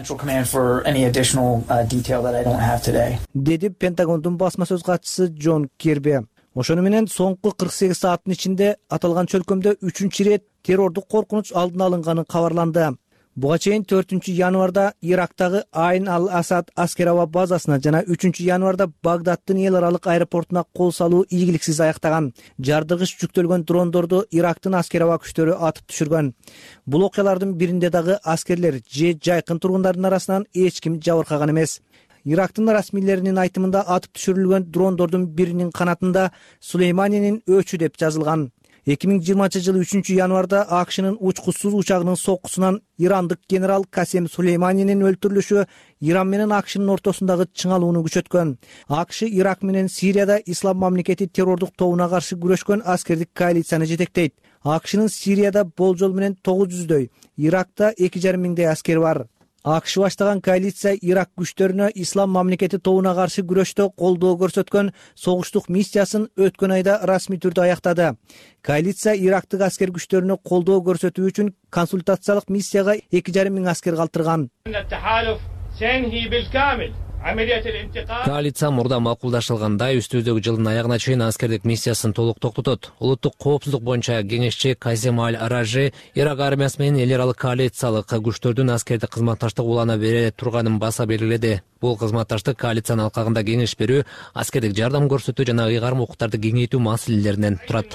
Деди Пентагондун басма сөз катчысы Джон Кирби. Ошону менен соңку кырк сегиз сааттын ичинде аталган чөлкөмдө үчүнчү ирет террордук коркунуч алдын алынганы кабарланды. Буга чейин төртүнчү январда Ирактагы Айн ал-Асад аскер аба базасына жана үчүнчү январда Багдадтын эл аралык аэропортуна кол салуу ийгиликсиз аяктаган. Жардыгыч жүктөлгөн дрондорду Ирактын аскер аба күчтөрү атып түшүргөн. Бул окуялардын биринде дагы аскерлер же жайкын тургундардын арасынан эч ким жабыркаган эмес. Ирактын расмийлеринин айтымында атып түшүрүлгөн дрондордун биринин канатында Сулейманинин өчү деп жазылган. эки миң жыйырманчы жылы үчүнчү январда АКШнын учкучсуз учагынын соккусунан ирандык генерал Касем Сулейманинин өлтүрүлүшү Иран менен АКШнын ортосундагы чыңалууну күчөткөн. АКШ Ирак менен Сирияда ислам мамлекети террордук тобуна каршы күрөшкөн аскердик коалицияны жетектейт. АКШнын Сирияда болжол менен тогуз жүздөй, Иракта эки жарым миңдей аскери бар. АКШ баштаган коалиция Ирак күчтөрүнө ислам мамлекети тобуна каршы күрөштө колдоо көрсөткөн согуштук миссиясын өткөн айда расмий түрдө аяктады. Коалиция Ирактык аскер күчтөрүнө колдоо көрсөтүү үчүн консультациялык миссияга эки жарым миң аскер калтырган. Коалиция мурда макулдашылгандай үстүбүздөгү жылдын аягына чейин аскердик миссиясын толук токтотот. Улуттук коопсуздук боюнча кеңешчи Казем аль-Аражи Ирак армиясы менен эл аралык коалициялык күчтөрдүн аскердик кызматташтык улана бере турганын баса белгиледи. Бул кызматташтык коалициянын алкагында кеңеш берүү, аскердик жардам көрсөтүү жана ыйгарым укуктарды кеңейтүү маселелеринен турат.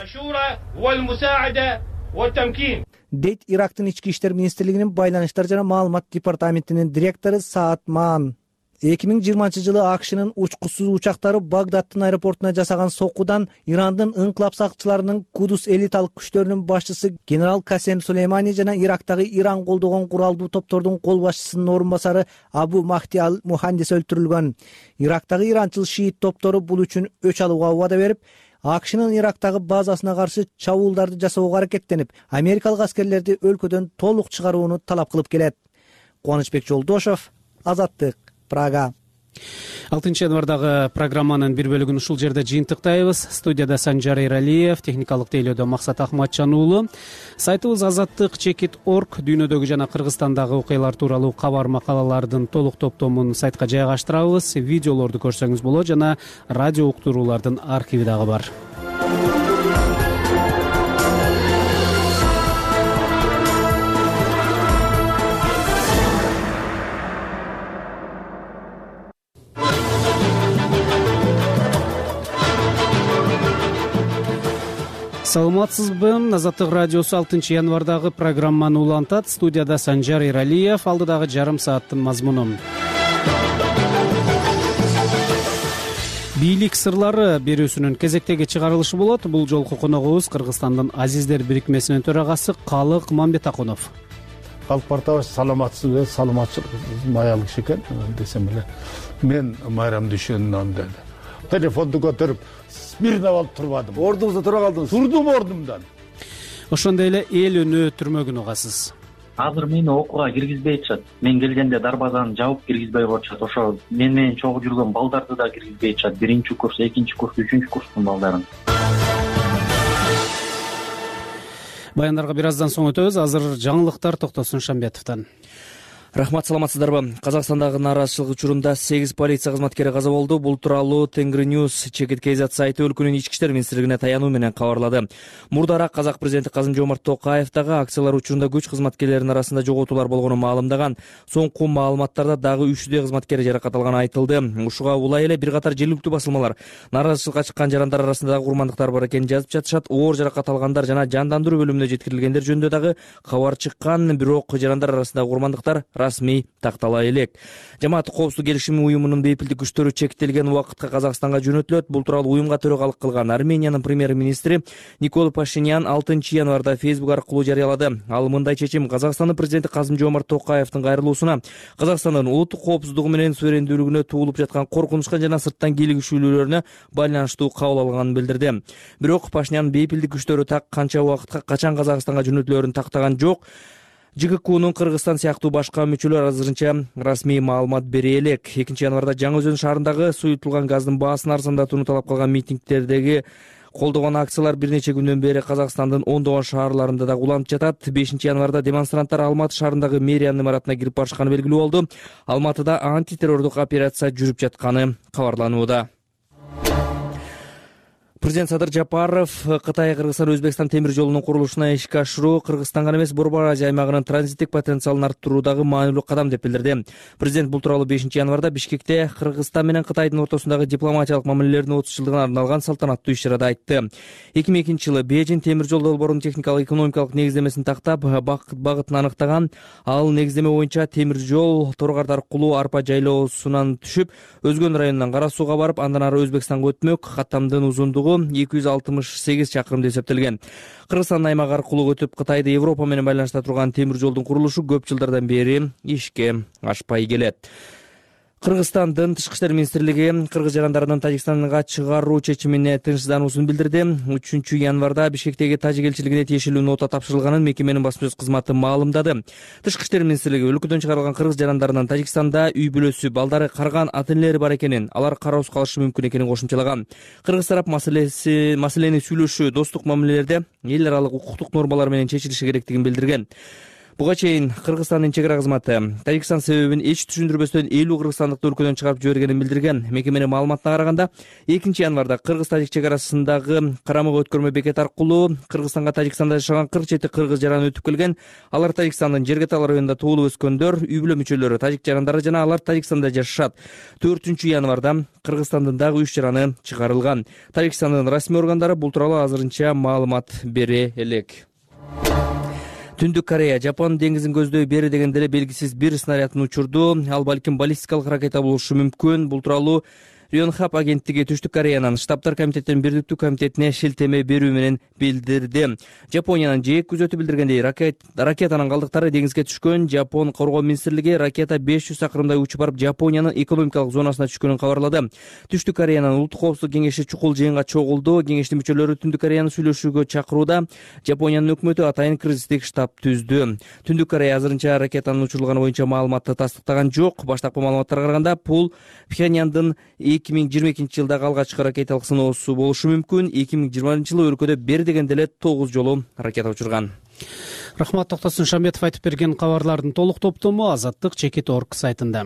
Дейт Ирактын ички иштер министрлигинин байланыштар жана маалымат департаментинин директору Саад Маан. эки миң жыйырманчы жылы АКШнын учкучсуз учактары Багдадтын аэропортуна жасаган соккудан Ирандын ыңкылап сакчыларынын Кудус элиталык күчтөрүнүн башчысы генерал Касем Сулеймани жана Ирактагы Иран колдогон куралдуу топтордун кол башчысынын орун басары Абу Махди ал-Мухандис өлтүрүлгөн. Ирактагы иранчыл шиит топтору бул үчүн өч алууга убада берип, АКШнын Ирактагы базасына каршы чабуулдарды жасоого аракеттенип, америкалык аскерлерди өлкөдөн толук чыгарууну талап кылып келет. Кубанычбек Жолдошев, Азаттык, Прага. алтынчы январдагы программанын бир бөлүгүн ушул жерде жыйынтыктайбыз. Студияда Санжар Эралиев, техникалык тейлөөдө Максат Ахматжан уулу. Сайтыбыз азаттык чекит точка орг дүйнөдөгү жана Кыргызстандагы окуялар тууралуу кабар макалалардын толук топтомун сайтка жайгаштырабыз. Видеолорду көрсөңүз болот жана радио уктуруулардын архиви дагы бар. Саламатсызбы? Азаттык радиосу алтынчы январдагы программаны улантат. Студияда Санжар Эралиев, алдыдагы жарым сааттын мазмуну. Бийлик сырлары берүүсүнүн кезектеги чыгарылышы болот. Бул жолку коногубуз Кыргызстандын Азиздер бирикмесинин төрагасы Калык Мамбетакунов. Калык Партабаш, саламатсызбы? Саламатчылык майам киши экен десем эле. Мен майрам düşөнүнөн деди. Телефонду көтөрүп бирин алып турбадым. Ордуңузда тура калдыңыз? Турдум ордумдан. Ошондой эле эл өнөө түрмөгүн угасыз. Азыр мени окууга киргизбей атышат. Мен келгенде дарбазаны жабып киргизбей коюшат. Ошо мен менен чогуу жүргөн балдарды да киргизбей атышат. Биринчи курс, экинчи курс, үчүнчү курстун балдарын. Баяндарга бир аздан соң өтөбүз. Азыр жаңылыктар Токтосун Шамбетовдон. Рахмат, саламатсыздарбы? Казакстандагы нааразычылык учурунда сегиз полиция кызматкери каза болду. Бул тууралуу Тенгриньюз чекит Кз сайты өлкөнүн ички иштер министрлигине таянуу менен кабарлады. Мурдараак казак президенти Касым-Жомарт Токаев дагы акциялар учурунда күч кызматкерлеринин арасында жоготуулар болгонун маалымдаган. Соңку маалыматтарда дагы үчүдөй кызматкер жаракат алганы айтылды. Ушуга улай эле бир катар жергиликтүү басылмалар нааразычылыкка чыккан жарандар арасында дагы курмандыктар бар экенин жазып жатышат. Оор жаракат алгандар жана жандандыруу бөлүмүнө жеткирилгендер жөнүндө дагы кабар чыккан, бирок жарандар арасындагы курмандыктар расмий тактала элек. Жамааттык коопсуздук келишими уюмунун бейпилдик күчтөрү чектелген убакытка Казакстанга жөнөтүлөт. Бул тууралуу уюмга төрөгалык кылган Армениянын премьер-министри Никол Пашинян алтынчы январда Facebook аркылуу жарыялады. Ал мындай чечим Казакстандын президенти Касым-Жомарт Токаевдин кайрылуусуна Казакстандын улуттук коопсуздугу менен суверендүүлүгүнө туулуп жаткан коркунучка жана сырттан кийлигишүүлөрүнө байланыштуу кабыл алганын билдирди. Бирок Пашинян бейпилдик күчтөрү так канча убакытка качан Казакстанга жөнөтүлөрүн тактаган жок. ЖККнун Кыргызстан сыяктуу башка мүчөлөр азырынча расмий маалымат бере элек. экинчи январда Жаңы Өзөн шаарындагы суютулган газдын баасын арзандатууну талап кылган митингдердеги колдогон акциялар бир нече күндөн бери Казакстандын ондогон шаарларында да уланып жатат. бешинчи январда демонстранттар Алматы шаарындагы мэриянын имаратына кирип барышканы белгилүү болду. Алматыда антитеррордук операция жүрүп жатканы кабарланууда. Президент Садыр Жапаров Кытай, Кыргызстан, Өзбекстан темир жолунун курулушуна ишке ашыруу Кыргызстанга эмес Борбор Азия аймагынын транзиттик потенциалын арттыруудагы маанилүү кадам деп билдирди. Президент бул тууралуу бешинчи январда Бишкекте Кыргызстан менен Кытайдын ортосундагы дипломатиялык мамилелердин отуз жылдыгына арналган салтанаттуу иш-чарада айтты. эки миң экинчи жылы Бейжин темир жол долбоорунун техникалык экономикалык негиздемесин тактап, багытын аныктаган. Ал негиздеме боюнча темир жол Торгорду аркылуу Арпа жайлоосунан түшүп, Өзгөн районунан Кара Сууга барып, андан ары Өзбекстанга өтмөк. Каттамдын узундугу эки жүз алтымыш сегиз чакырым деп эсептелген. Кыргызстан аймагы аркылуу өтүп Кытайды Европа менен байланышта турган темир жолдун курулушу көп жылдардан бери ишке ашпай келет. Кыргызстандын Тышкы иштер министрлиги кыргыз жарандарынын Тажикстанга чыгаруу чечимине тынчсыздануусун билдирди. үчүнчү январда Бишкектеги Тажик элчилигине тиешелүү нота тапшырылганын мекеменин басма сөз кызматы маалымдады. Тышкы иштер министрлиги өлкөдөн чыгарылган кыргыз жарандарынын Тажикстанда үй бүлөсү, балдары, карган ата-энелери бар экенин, алар кароосуз калышы мүмкүн экенин кошумчалаган. Кыргыз тарап маселеси маселени сүйлөшүү, достук мамилелерде эл аралык укуктук нормалар менен чечилиши керектигин билдирген. Буга чейин Кыргызстандын чек ара кызматы Тажикстан себебин эч түшүндүрбөстөн элүү кыргызстандыкты өлкөдөн чыгарып жибергенин билдирген. Мекеменин маалыматына караганда экинчи январда Кыргыз-Тажик чек арасындагы карамага өткөрмө бекет аркылуу Кыргызстанга Тажикстанда жашаган кырк жети кыргыз жараны өтүп келген. Алар Тажикстандын Жергетал районунда туулуп өскөндөр, үй бүлө мүчөлөрү, тажик жарандары жана алар Тажикстанда жашашат. төртүнчү январда Кыргызстандын дагы үч жараны чыгарылган. Тажикстандын расмий органдары бул тууралуу азырынча маалымат бере элек. Түндүк Корея Жапон деңизин көздөй бери дегенде эле белгисиз бир снарядын учурду. Ал балким баллистикалык ракета болушу мүмкүн. Бул тууралуу Yonhap агенттиги Түштүк Кореянын штабтар комитетинин бирдиктүү комитетине шилтеме берүү менен билдирди. Жапониянын жээк күзөтү билдиргендей, ракетанын калдыктары деңизге түшкөн. Жапон коргоо министрлиги ракета беш жүз чакырымдай учуп барып Жапониянын экономикалык зонасына түшкөнүн кабарлады. Түштүк Кореянын улуттук коопсуздук кеңеши чукул жыйынга чогулду. Кеңештин мүчөлөрү Түндүк Кореяны сүйлөшүүгө чакырууда. Жапониянын өкмөтү атайын кризистик штаб түздү. Түндүк Корея азырынча ракетанын учурулганы боюнча маалыматты тастыктаган жок. Баштапкы маалыматтарга караганда бул Пхеньяндын эки миң жыйырма экинчи жылдагы алгачкы ракеталык сыноосу болушу мүмкүн. эки миң жыйырманчы жылы өлкөдө бир дегенде эле тогуз жолу ракета учурган. Рахмат, Токтосун Шамбетов айтып берген кабарлардын толук топтому Азаттык чекит точка орг сайтында.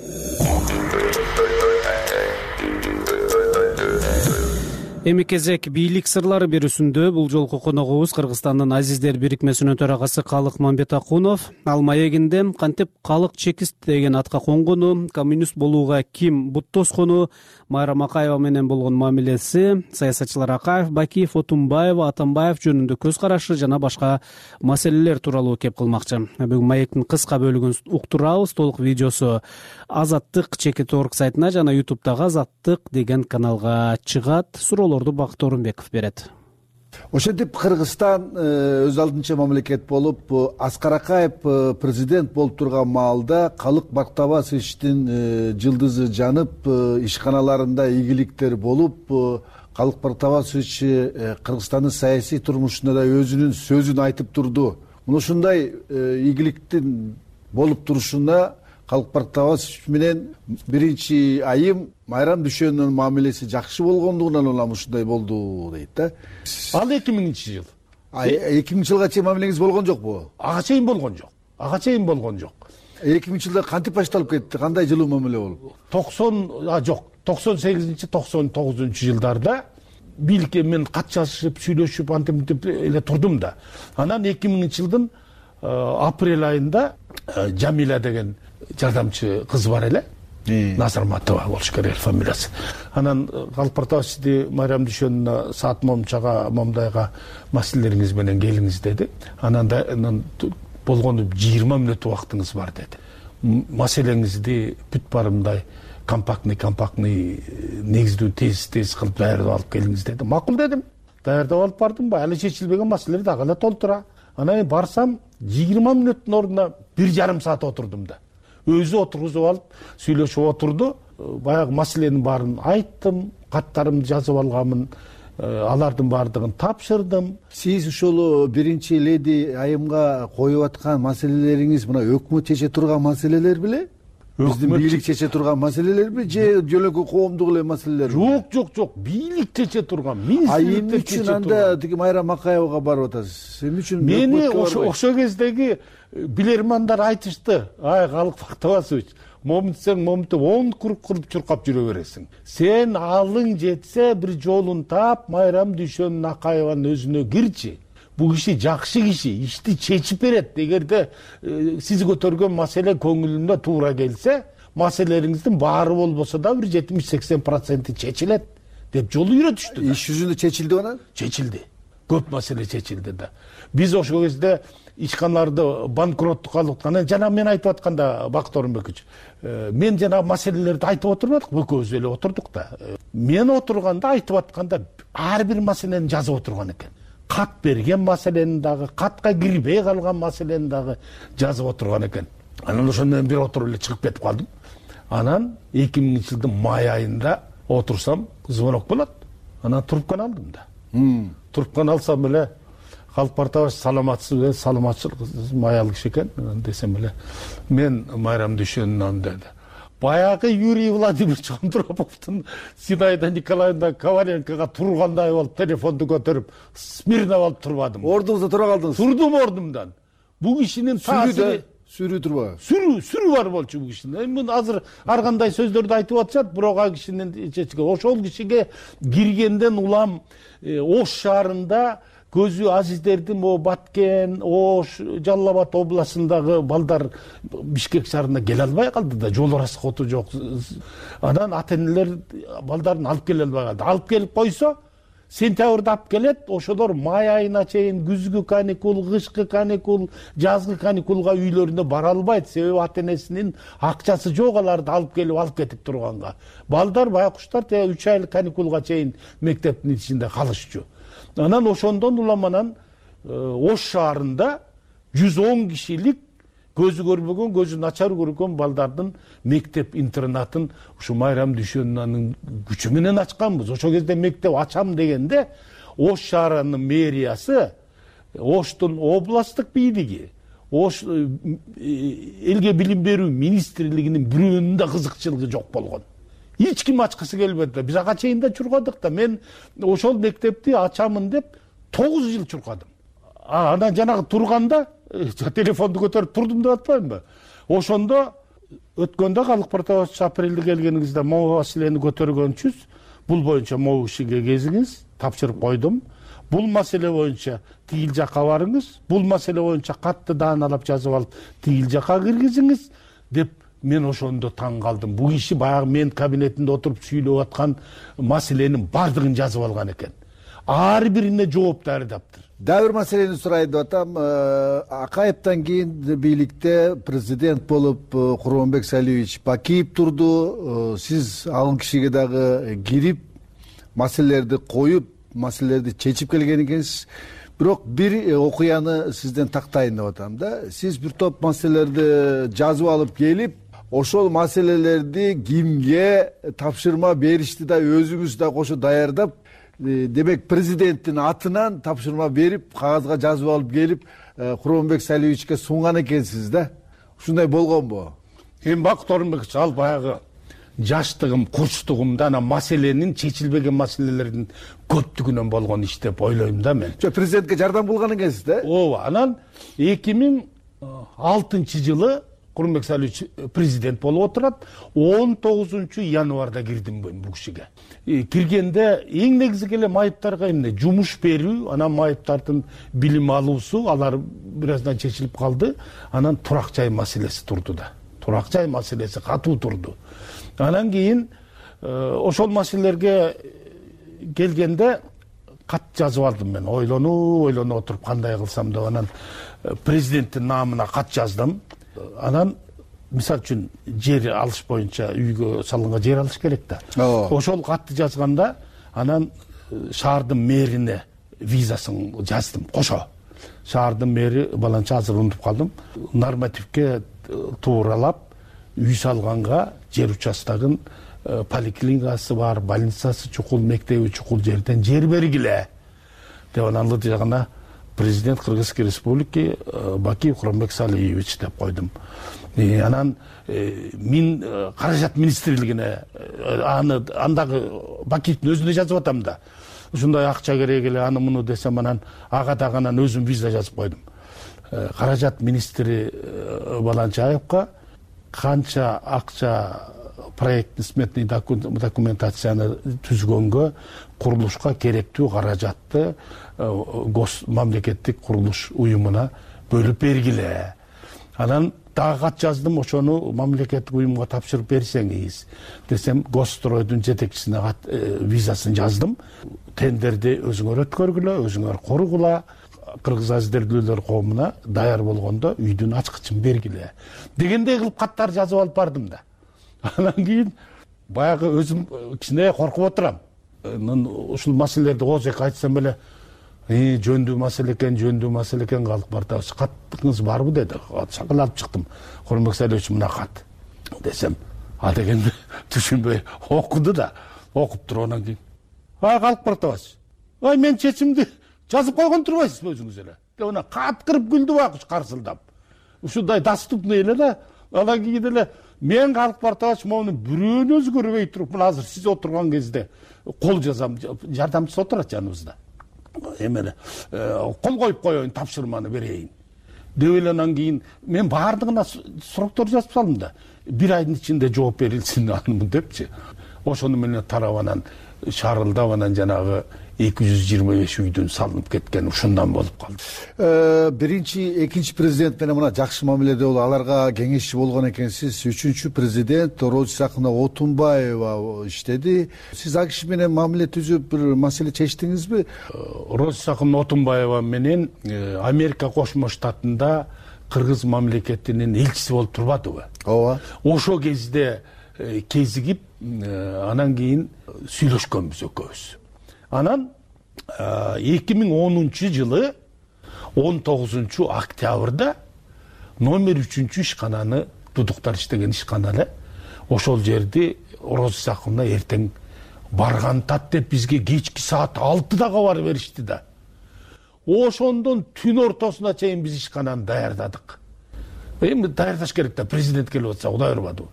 Эми кезек бийлик сырлары берүүсүндө. Бул жолку коногубуз Кыргызстандын Азиздер бирикмесинин төрагасы Калык Мамбетакунов. Ал маегинде кантип калык чекист деген атка конгону, коммунист болууга ким бут тоскону, Майрам Акаева менен болгон мамилеси, саясатчылар Акаев, Бакиев, Отунбаева, Атамбаев жөнүндө көз карашы жана башка маселелер тууралуу кеп кылмакчы. Бүгүн маектин кыска бөлүгүн уктурабыз. Толук видеосу Азаттык чекит точка орг сайтына жана ютубтагы Азаттык деген каналга чыгат. Суроолорду Бакыт Орунбеков берет. Ошентип Кыргызстан өз алдынча мамлекет болуп, Аскар Акаев президент болуп турган маалда Калык Бактабасовичтин жылдызы жанып, ишканаларында ийгиликтер болуп, Калык Бактабасович Кыргызстандын саясий турмушунда да өзүнүн сөзүн айтып турду. Мына ушундай ийгиликтин болуп турушуна Калык Бактабасович менен биринчи айым Майрам Дүшөнүнүн мамилеси жакшы болгондугунан улам ушундай болду дейт да. Ал эки миңинчи жыл. эки миңинчи жылга чейин мамилеңиз болгон жокпу? Ага чейин болгон жок. Ага чейин болгон жок. эки миңинчи жылда кантип башталып кетти? Кандай жылуу мамиле болуп? токсон а жок. токсон сегизинчи токсон тогузунчу жылдарда бийликке мен кат жазышып, сүйлөшүп, антип эле турдум да. Анан эки миңинчи жылдын апрель айында Жамиля деген жардамчы кыз бар эле. Назарматова болуш керек фамилиясы. Анан Калык Бактабасовичти Майрам Дүшөнүнө саат момчага, момдайга маселелериңиз менен келиңиз деди. Анан да болгону жыйырма мүнөт убактыңыз бар деди. Маселеңизди бүт барымдай компактный компактный негиздүү тез тез кылып даярдап алып келиңиз деди. Макул дедим. Даярдап алып бардым ба, али чечилбеген маселелер дагы эле толтура. Анан барсам жыйырма мүнөттүн ордуна бир жарым саат отурдум да. Өзү отургузуп алып, сүйлөшүп отурду. Баягы маселенин баарын айттым, каттарымды жазып алганмын, алардын баардыгын тапшырдым. Сиз ушул биринчи леди айымга коюп аткан маселелериңиз мына өкмөт чече турган маселелер беле? Биздин бийлик чече турган маселелерби же жөлөкөй коомдук эле маселелерби? Жок, жок, жок. Бийлик чече турган, министрликтер чече турган. А эмне үчүн анда тиги Майрам Акаевага барып атасыз? Эмне үчүн? Мени ошо кездеги билермандар айтышты. Ай, Калык Бактабасович, момунтсең момунтуп он курук кылып чуркап жүрө бересиң. Сен алың жетсе бир жолун тап, Майрам Дүшөнүн Акаеванын өзүнө кирчи. Бул киши жакшы киши, ишти чечип берет. Эгерде сиз көтөргөн маселе көңүлүнө туура келсе, маселелериңиздин баары болбосо да бир жетимиш сексен проценти чечилет деп жолу үйрөтүштү. Иш жүзүндө чечилди анан? Чечилди. Көп маселе чечилди да. Биз ошол кезде ишканаларды банкроттукка алып, жана мен айтып атканда Бакыт Орунбекович, мен жана маселелерди айтып отурбадык, экөөбүз эле отурдук да. Мен отурганда айтып атканда ар бир маселени жазып отурган экен. Кат берген маселени дагы, катка кирбей калган маселени дагы жазып отурган экен. Анан ошондон бир отуруп эле чыгып кетип калдым. Анан эки миңинчи жылдын май айында отурсам, звонок болот. Анан трубканы алдым да. Трубканы алсам эле Калык Бактабасович, саламатсызбы? Саламатчылык, маялык киши экен десем эле, мен Майрам Дүшөнүнөн деди. Баягы Юрий Владимирович Андроповдун Синайда Николаевна Коваленкога тургандай болуп, телефонду көтөрүп, смирно болуп турбадым. Ордуңузда тура калдыңыз? Турдум ордумдан. Бул кишинин таасири сүрүү турбайбы? Сүрүү, сүрүү бар болчу бул кишинин. Эми азыр ар кандай сөздөрдү айтып атышат, бирок ал кишинин чечиге, ошол кишиге киргенден улам Ош шаарында көзү Азиздердин могу Баткен, Ош, Жалал Абад областындагы балдар Бишкек шаарына келе албай калды да, жол расходу жок. Анан ата-энелер балдарын алып келе албай калды. Алып келип койсо, сентябрда алып келет, ошолор май айына чейин күзгү каникул, кышкы каникул, жазгы каникулга үйлөрүнө бара албайт. Себеби ата энесинин акчасы жок аларды алып келип алып кетип турганга. Балдар, байкуштар үч айлык каникулга чейин мектептин ичинде калышчу. Анан ошондон уламанан Ош шаарында жүз он кишилик көзү көрбөгөн, көзү начар көргөн балдардын мектеп интернатын ушу Майрам Дүйшөнүнүн күчү менен ачканбыз. Ошол кезде мектеп ачам дегенде Ош шаарынын мэриясы, Оштун областтык бийлиги, Ош элге билим берүү министрлигинин бирөөнүн да кызыкчылыгы жок болгон. Эч ким ачкысы келбеди. Биз ага чейин да чуркадык да. Мен ошол мектепти ачамын деп тогуз жыл чуркадым. Анан жанагы турганда телефонду көтөрүп турдум деп атпаймынбы? Ошондо өткөндө калык портабасы апрелде келгениңизде могу маселени көтөргөнчүз, бул боюнча могу ишиге кезиңиз, тапшырып койдум. Бул маселе боюнча тигил жакка барыңыз, бул маселе боюнча катты дааналап жазып алып тигил жакка киргизиңиз деп мен ошондо таң калдым. Бул киши баягы мен кабинетинде отуруп сүйлөп аткан маселенин бардыгын жазып алган экен. Ар бирине жооп даярдаптыр. Дагы бир маселени сурайын деп атам. Акаевден кийин бийликте президент болуп Курманбек Салиевич Бакиев турду. Сиз ал кишиге дагы кирип, маселелерди коюп, маселелерди чечип келген экенсиз. Бирок бир окуяны сизден тактайын деп атам да. Сиз бир топ маселелерди жазып алып келип, ошол маселелерди кимге тапшырма беришти да өзүңүз да кошо даярдап, демек президенттин атынан тапшырма берип, кагазга жазып алып келип, Курманбек Салиевичке сунган экенсиз да. Ушундай болгонбу? Эми Бакыт Орунбекович, ал баягы жаштыгым, курчтугумда анан маселенин чечилбеген маселелердин көптүгүнөн болгон иш деп ойлойм да мен. Жок, президентке жардам кылган экенсиз да? Ооба, анан эки миң алтынчы жылы Курманбек Салиевич президент болуп отурат. он тогузунчу январда кирдим мен бул кишиге. Киргенде эң негизги эле майыптарга эмне жумуш берүү, анан майыптардын билим алуусу, алар бир аздан чечилип калды. Анан турак жай маселеси турду да. Турак жай маселеси катуу турду. Анан кийин ошол маселелерге келгенде кат жазып алдым мен. Ойлонуп, ойлонуп отуруп кандай кылсам деп анан президенттин наамына кат жаздым. Анан мисалы үчүн жер алыш боюнча үйгө салынга жер алыш керек да. Ошол катты жазганда анан шаардын мэрине визасын жаздым кошо. Шаардын мэри баланча азыр унутуп калдым. Нормативке тууралап үй салганга жер участогун поликлиникасы бар, больницасы чукул, мектеби чукул жерден жер бергиле деп анан алды жагына президент Кыргызской республики Бакиев Курманбек Салиевич деп койдум. Анан мен каражат министрлигине аны андагы Бакиевдин өзүнө жазып атам да. Ушундай акча керек эле, аны муну десем анан ага дагы анан өзүм виза жазып койдум. Каражат министри Баланчаевка канча акча проектный сметный документацияны түзгөнгө, курулушка керектүү каражатты гос мамлекеттик курулуш уюмуна бөлүп бергиле. Анан дагы кат жаздым, ошону мамлекеттик уюмга тапшырып берсеңиз десем, Госстройдун жетекчисине визасын жаздым. Тендерди өзүңөр өткөргүлө, өзүңөр кургула, Кыргыз азиздердүүлөр коомуна даяр болгондо үйдүн ачкычын бергиле дегендей кылып каттар жазып алып бардым да. Анан кийин баягы өзүм кичине коркуп отурам. Ушул маселелерди оозек айтсам эле, жөндүү маселе экен, жөндүү маселе экен, калык портабасы каттыңыз барбы деди. Чакыл алып чыктым. Курманбек Салиевич мына кат десем, а дегенди түшүнбөй окуду да, окуп туруп анан кийин, "Ай, калык портабасы. Ай, мен чечимди жазып койгон турбайсызбы өзүңүз эле?" деп анан каткырып күлдү байкуш карсылдап. Ушундай доступный эле да. Анан кийин эле мен калык портабасы моуну бирөөнү өзгөрбөй туруп, мына азыр сиз отурган кезде кол жазам, жардамчысы отурат жаныбызда. Эми эле кол коюп коеюн, тапшырманы берейин деп эле анан кийин мен баардыгына суроктор жазып салдым да. Бир айдын ичинде жооп берилсин анын депчи. ошону менен тарап анан шарылдап анан жанагы эки жүз жыйырма беш үйдүн салынып кеткен ушундан болуп калды. Биринчи, экинчи президент менен мына жакшы мамиледе болуп, аларга кеңешчи болгон экенсиз. Үчүнчү президент Розисакына Отунбаева иштеди. Сиз ал киши менен мамиле түзүп бир маселе чечтиңизби? Розисакына Отунбаева менен Америка Кошмо Штатында кыргыз мамлекетинин элчиси болуп турбадыбы? Ооба. Ошо кезде кезигип, анан кийин сүйлөшкөнбүз экөөбүз. Анан эки миң онунчу жылы он тогузунчу октябрда номер үчүнчү ишкананы, тудуктар иштеген ишкана эле, ошол жерди Розисакына эртең баргантат деп бизге кечки саат алтыда кабар беришти да. Ошондон түн ортосуна чейин биз ишкананы даярдадык. Эми даярдаш керек да, президент келип атса Кудай урбадыбы.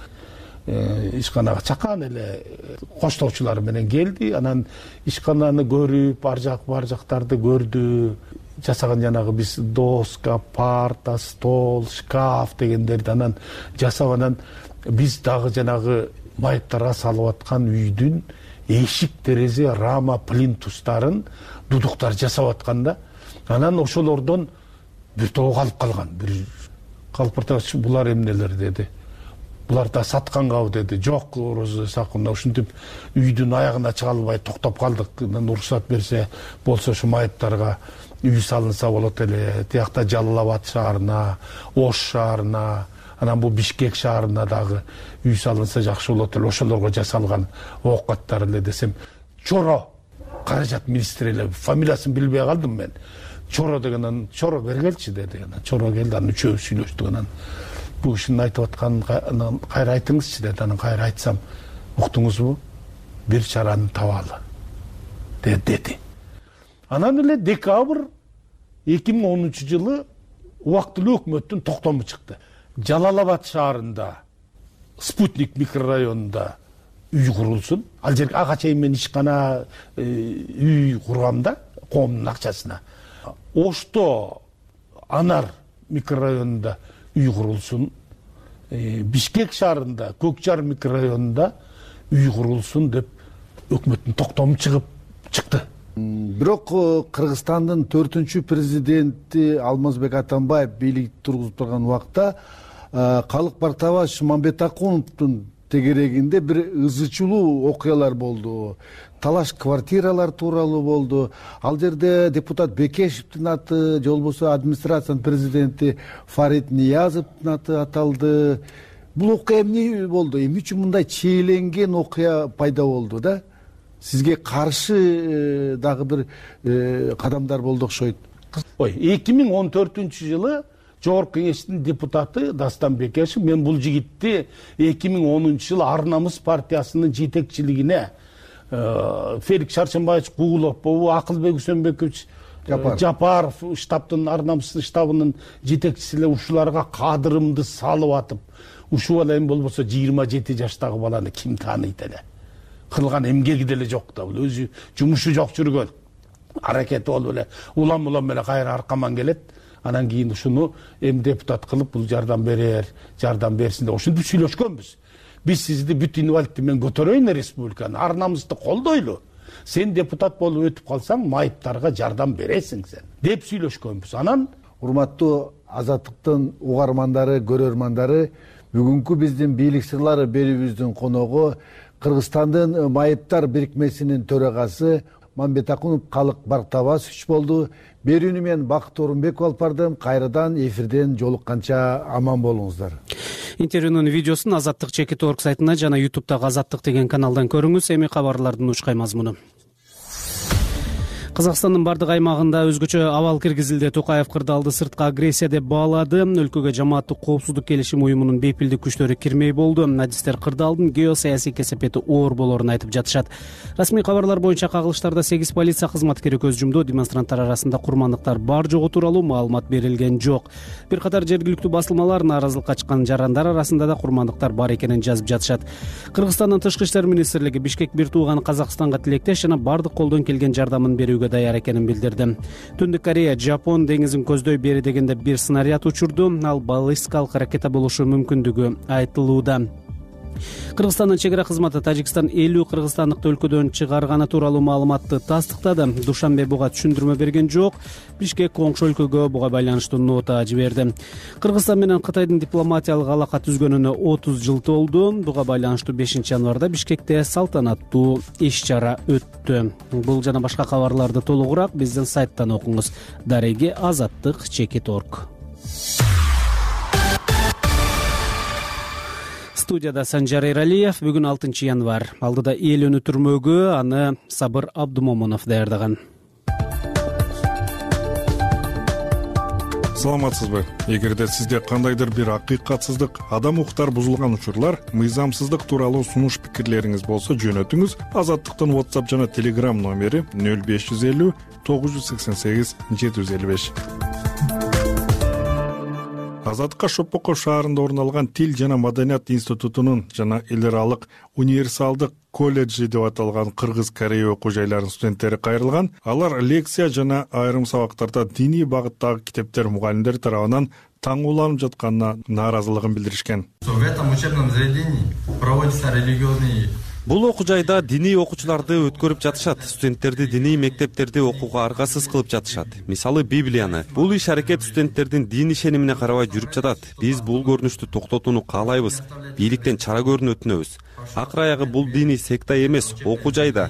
Ишканага чакан эле коштоочулар менен келди. Анан ишкананы көрүп, ар жак бар жактарды көрдү. Жасаган жанагы биз доска, парта, стол, шкаф дегендерди анан жасап, анан биз дагы жанагы майыптарга салып аткан үйдүн эшик, терезе, рама, плинтустарын дудуктар жасап атканда, анан ошолордон бир тобу калып калган. Бир калпыртач, булар эмнелер деди. Булар да саткангабы деди. Жок, Розисакына, ушинтип үйдүн аягына чыга албай токтоп калдык. Уруксат берсе болсо ушу майыптарга үй салынса болот эле. Тиякта Жалал Абад шаарына, Ош шаарына, анан бул Бишкек шаарына дагы үй салынса жакшы болот эле. Ошолорго жасалган оокаттар эле десем, Чоро каражат министри эле, фамилиясын билбей калдым мен. Чоро дегенен, Чоро бергелчи деди. Чоро келди, анан үчөө сүйлөштүк. Анан бул кишинин айтып атканын кайра айтыңызчы деди. Анан кайра айтсам, уктуңузбу? Бир чараны табалы деди. Анан эле декабрь эки миң онунчу жылы убактылуу өкмөттүн токтому чыкты. Жалал Абад шаарында, Спутник микрорайонунда үй курулсун. Ал жерге ага чейин мен ишкана үй кургам да, коомдун акчасына. Ошто Анар микрорайонунда үй курулсун. Бишкек шаарында, Көкжар микрорайонунда үй курулсун деп өкмөттүн токтому чыгып чыкты. Бирок Кыргызстандын төртүнчү президенти Алмазбек Атамбаев бийлик тургузуп турган убакта Калык Бартабаш Мамбетакуновдун тегерегинде бир ызычулуу окуялар болду. Талаш квартиралар тууралуу болду. Ал жерде депутат Бекешевдин аты, же болбосо администрациянын президенти Фарид Ниязовдун аты аталды. Бул окуя эмне болду? Эмне үчүн мындай чейленген окуя пайда болду да? Сизге каршы дагы бир кадамдар болду окшойт. Ой, эки миң он төртүнчү жылы Жогорку кеңештин депутаты Дастан Бекешев мен бул жигитти эки миң онунчу жылы Ар Намыс партиясынын жетекчилигине Фелик Шаршенбаевич Куулов, Акылбек Үсөнбекович Жапаров штабтын, Ар Намыстын штабынын жетекчиси эле ушуларга кадырымды салып атып, ушул бала эми болбосо жыйырма жети жаштагы баланы ким тааныйт эле? Кылган эмгеги деле жок да, бул өзү жумушу жок жүргөн. Аракети болуп эле улам-улам эле кайра аркаман келет. Анан кийин ушуну эми депутат кылып бул жардам берер, жардам берсин деп ушинтип сүйлөшкөнбүз. Биз сизди бүт инвалидти мен көтөрөйүн республиканы, Ар Намысты колдойлу. Сен депутат болуп өтүп калсаң, майыптарга жардам бересиң сен деп сүйлөшкөнбүз. Анан урматтуу Азаттыктын угармандары, көрөрмандары, бүгүнкү биздин бийлик сырлары берүүбүздүн коногу Кыргызстандын майыптар бирикмесинин төрагасы Мамбетакунов Калык Бартабашевич болду. Берүүнү мен Бакыт Орунбеков алып бардым. Кайрадан эфирден жолукканча аман болуңуздар. Интервьюнун видеосун Азаттык чекит точка орг сайтына жана ютубтагы Азаттык деген каналдан көрүңүз. Эми кабарлардын учкай мазмуну. Казакстандын бардык аймагында өзгөчө абал киргизилди. Токаев кырдаалды сырткы агрессия деп баалады. Өлкөгө жамааттык коопсуздук келишим уюмунун бейпилдик күчтөрү кирмей болду. Адистер кырдаалдын геосаясий кесепети оор болоорун айтып жатышат. Расмий кабарлар боюнча кагылыштарда сегиз полиция кызматкери көз жумду. Демонстранттар арасында курмандыктар бар жогу тууралуу маалымат берилген жок. Бир катар жергиликтүү басылмалар нааразылыкка чыккан жарандар арасында да курмандыктар бар экенин жазып жатышат. Кыргызстандын тышкы иштер министрлиги Бишкек бир тууган Казакстанга тилектеш жана бардык колдон келген жардамын берүүгө даяр экенин билдирди. Түндүк Корея Жапон деңизин көздөй бери дегенде бир снаряд учурду. Ал баллистикалык ракета болушу мүмкүндүгү айтылууда. Кыргызстандын чек ара кызматы Тажикстан элүү кыргызстандыкты өлкөдөн чыгарганы тууралуу маалыматты тастыктады. Душанбе буга түшүндүрмө берген жок. Бишкек коңшу өлкөгө буга байланыштуу нота жиберди. Кыргызстан менен Кытайдын дипломатиялык алака түзгөнүнө отуз жыл толду. Буга байланыштуу бешинчи январда Бишкекте салтанаттуу иш-чара өттү. Бул жана башка кабарларды толугураак биздин сайттан окуңуз. Дареги азаттык чекит точка орг. Студияда Санжар Эралиев. Бүгүн алтынчы январь. Алдыда эл өнү түрмөгү, аны Сабыр Абдумомунов даярдаган. Саламатсызбы? Эгерде сизде кандайдыр бир акыйкатсыздык, адам укуктар бузулган учурлар, мыйзамсыздык тууралуу сунуш пикирлериңиз болсо жөнөтүңүз. Азаттыктын WhatsApp жана Telegram номери нөл беш жүз элүү тогуз жүз сексен сегиз жети жүз элүү беш. Азаттыкка Шопоков шаарында орун алган Тил жана маданият институтунун жана эл аралык универсалдык колледжи деп аталган кыргыз-корей окуу жайларынын студенттери кайрылган. Алар лекция жана айрым сабактарда диний багыттагы китептер мугалимдер тарабынан таң уланып жатканына нааразылыгын билдиришкен. В этом учебном заведении проводится религиозный Бул окуу жайда диний окуучуларды өткөрүп жатышат, студенттерди диний мектептерди окууга аргасыз кылып жатышат. Мисалы Библияны. Бул иш аракет студенттердин дин ишенимине карабай жүрүп жатат. Биз бул көрүнүштү токтотууну каалайбыз. Бийликтен чара көрүүнү өтүнөбүз. Акыр аягы бул диний секта эмес, окуу жайда.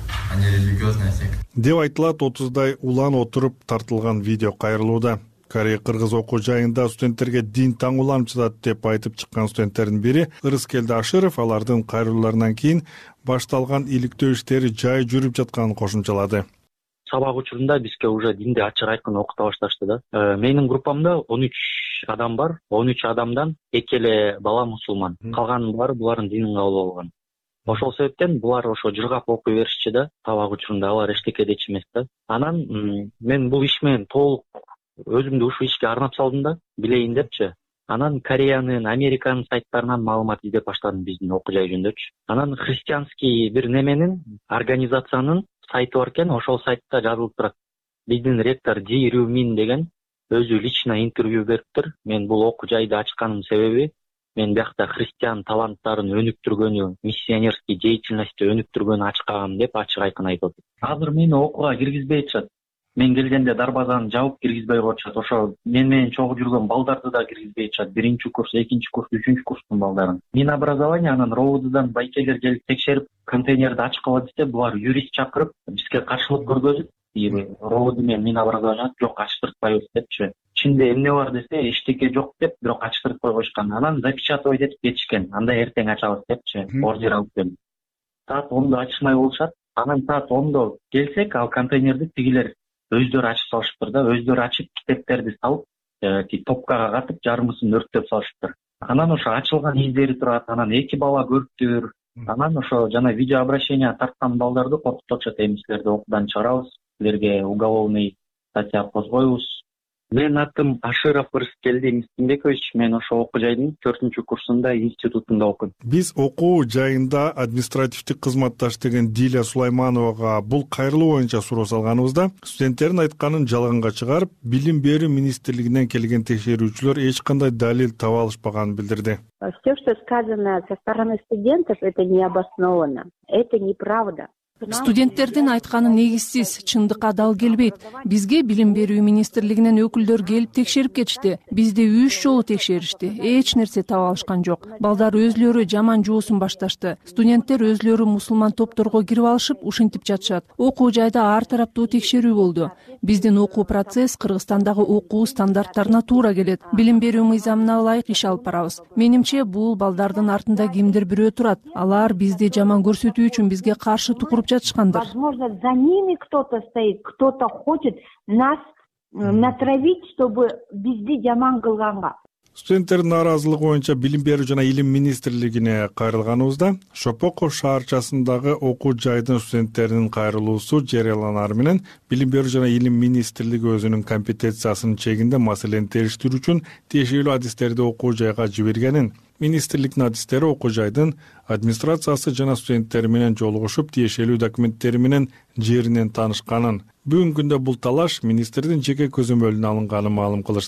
Деп айтылат отуздай улан отуруп тартылган видео кайрылууда. Корей-кыргыз окуу жайында студенттерге дин таң уланып жатат деп айтып чыккан студенттердин бири Ырыскелди Ашыров алардын кайрылууларынан кийин башталган иликтөө иштери жай жүрүп жатканын кошумчалады. Сабак учурунда бизге уже динди ачык айкын окута башташты да. Менин группамда он үч адам бар. он үч адамдан эки эле бала мусулман. Калганын баары булардын динин кабыл алган. Ошол себептен булар ошо жыргап окуй беришчи да. Сабак учурунда алар эчтеке дечи эмес да. Анан мен бул иш менен толук өзүмдү ушул ишке арнап салдым да, билейин депчи. Анан Кореянын, Американын сайттарынан маалымат издеп баштадым биздин окуу жай жөнүндөчү. Анан христианский бир неменин, организациянын сайты бар экен, ошол сайтта жазылып турат. Биздин ректор Ди Рюмин деген өзү лично интервью бериптир. Мен бул окуу жайды ачканымдын себеби мен биякта христиан таланттарын өнүктүргөнү, миссионерский деятельностьти өнүктүргөнү ачкагам деп ачык айкын айтып атат. Азыр мени окууга киргизбей атышат. Мен келгенде дарбазаны жабып киргизбей коюшат. Ошо мен менен чогуу жүргөн балдарды да киргизбей атышат. Биринчи курс, экинчи курс, үчүнчү курстун балдарын. Минобразование анан РОВДдан байкелер келип текшерип, контейнерди ачкыла десе, булар юрист чакырып, бизге каршылык көргөзүп, РОВД менен Минобразование жок ачтыртпайбыз депчи. Ичинде эмне бар десе, эчтеке жок деп, бирок ачтыртпай коюшкан. Анан запечатывать этип кетишкен. Анда эртең ачабыз депчи. Ордер алып келип. Саат ондо ачышмай болушат. Анан саат ондо келсек, ал контейнерди тигилер өздөрү ачып салышыптыр да, өздөрү ачып китептерди салып, топкага катып жарымысын өрттөп салышыптыр. Анан ошо ачылган издери турат, анан эки бала көрүптүр. Анан ошо жана видео обращение тарткан балдарды коркутуп атышат, эми силерди окуудан чыгарабыз, силерге уголовный статья козгойбуз. Менин атым Ашыров Ырыскелди Мистинбекович, мен ошо окуу жайдын төртүнчү курсунда институтунда окуйм. Биз окуу жайында административдик кызматташ деген Диля Сулаймановага бул кайрылуу боюнча суроо салганыбызда, студенттердин айтканын жалганга чыгарып, Билим берүү министрлигинен келген текшерүүчүлөр эч кандай далил таба алышпаганын билдирди. Все, что сказано со стороны студентов, это необоснованно, это неправда. Студенттердин айтканы негизсиз, чындыкка дал келбейт. Бизге Билим берүү министрлигинен өкүлдөр келип текшерип кетишти. Бизди үч жолу текшеришти. Эч нерсе таба алышкан жок. Балдар өзлөрү жаман жоосун башташты. Студенттер өзлөрү мусулман топторго кирип алышып, ушинтип жатышат. Окуу жайда ар тараптуу текшерүү болду. Биздин окуу процесс Кыргызстандагы окуу стандарттарына туура келет. Билим берүү мыйзамына ылайык иш алып барабыз. Менимче, бул балдардын артында кимдир бирөө турат. Алар бизди жаман көрсөтүү үчүн бизге каршы тукуруп жатышкандыр. Возможно, за ними кто-то стоит, кто-то хочет нас натравить, чтобы бизди жаман кылганга. Студенттердин нааразылыгы боюнча Билим берүү жана илим министрлигине кайрылганыбызда, Шопоков шаарчасындагы окуу жайдын студенттеринин кайрылуусу жарыяланары менен Билим берүү жана илим министрлиги өзүнүн компетенциясынын чегинде маселени териштирүү үчүн тиешелүү адистерди окуу жайга жибергенин, министрликтин адистери окуу жайдын администрациясы жана студенттер менен жолугушуп, тиешелүү документтери менен жеринен таанышканын, бүгүнкү күндө бул талаш министрдин жеке көзөмөлүнө алынганын маалым кылышты.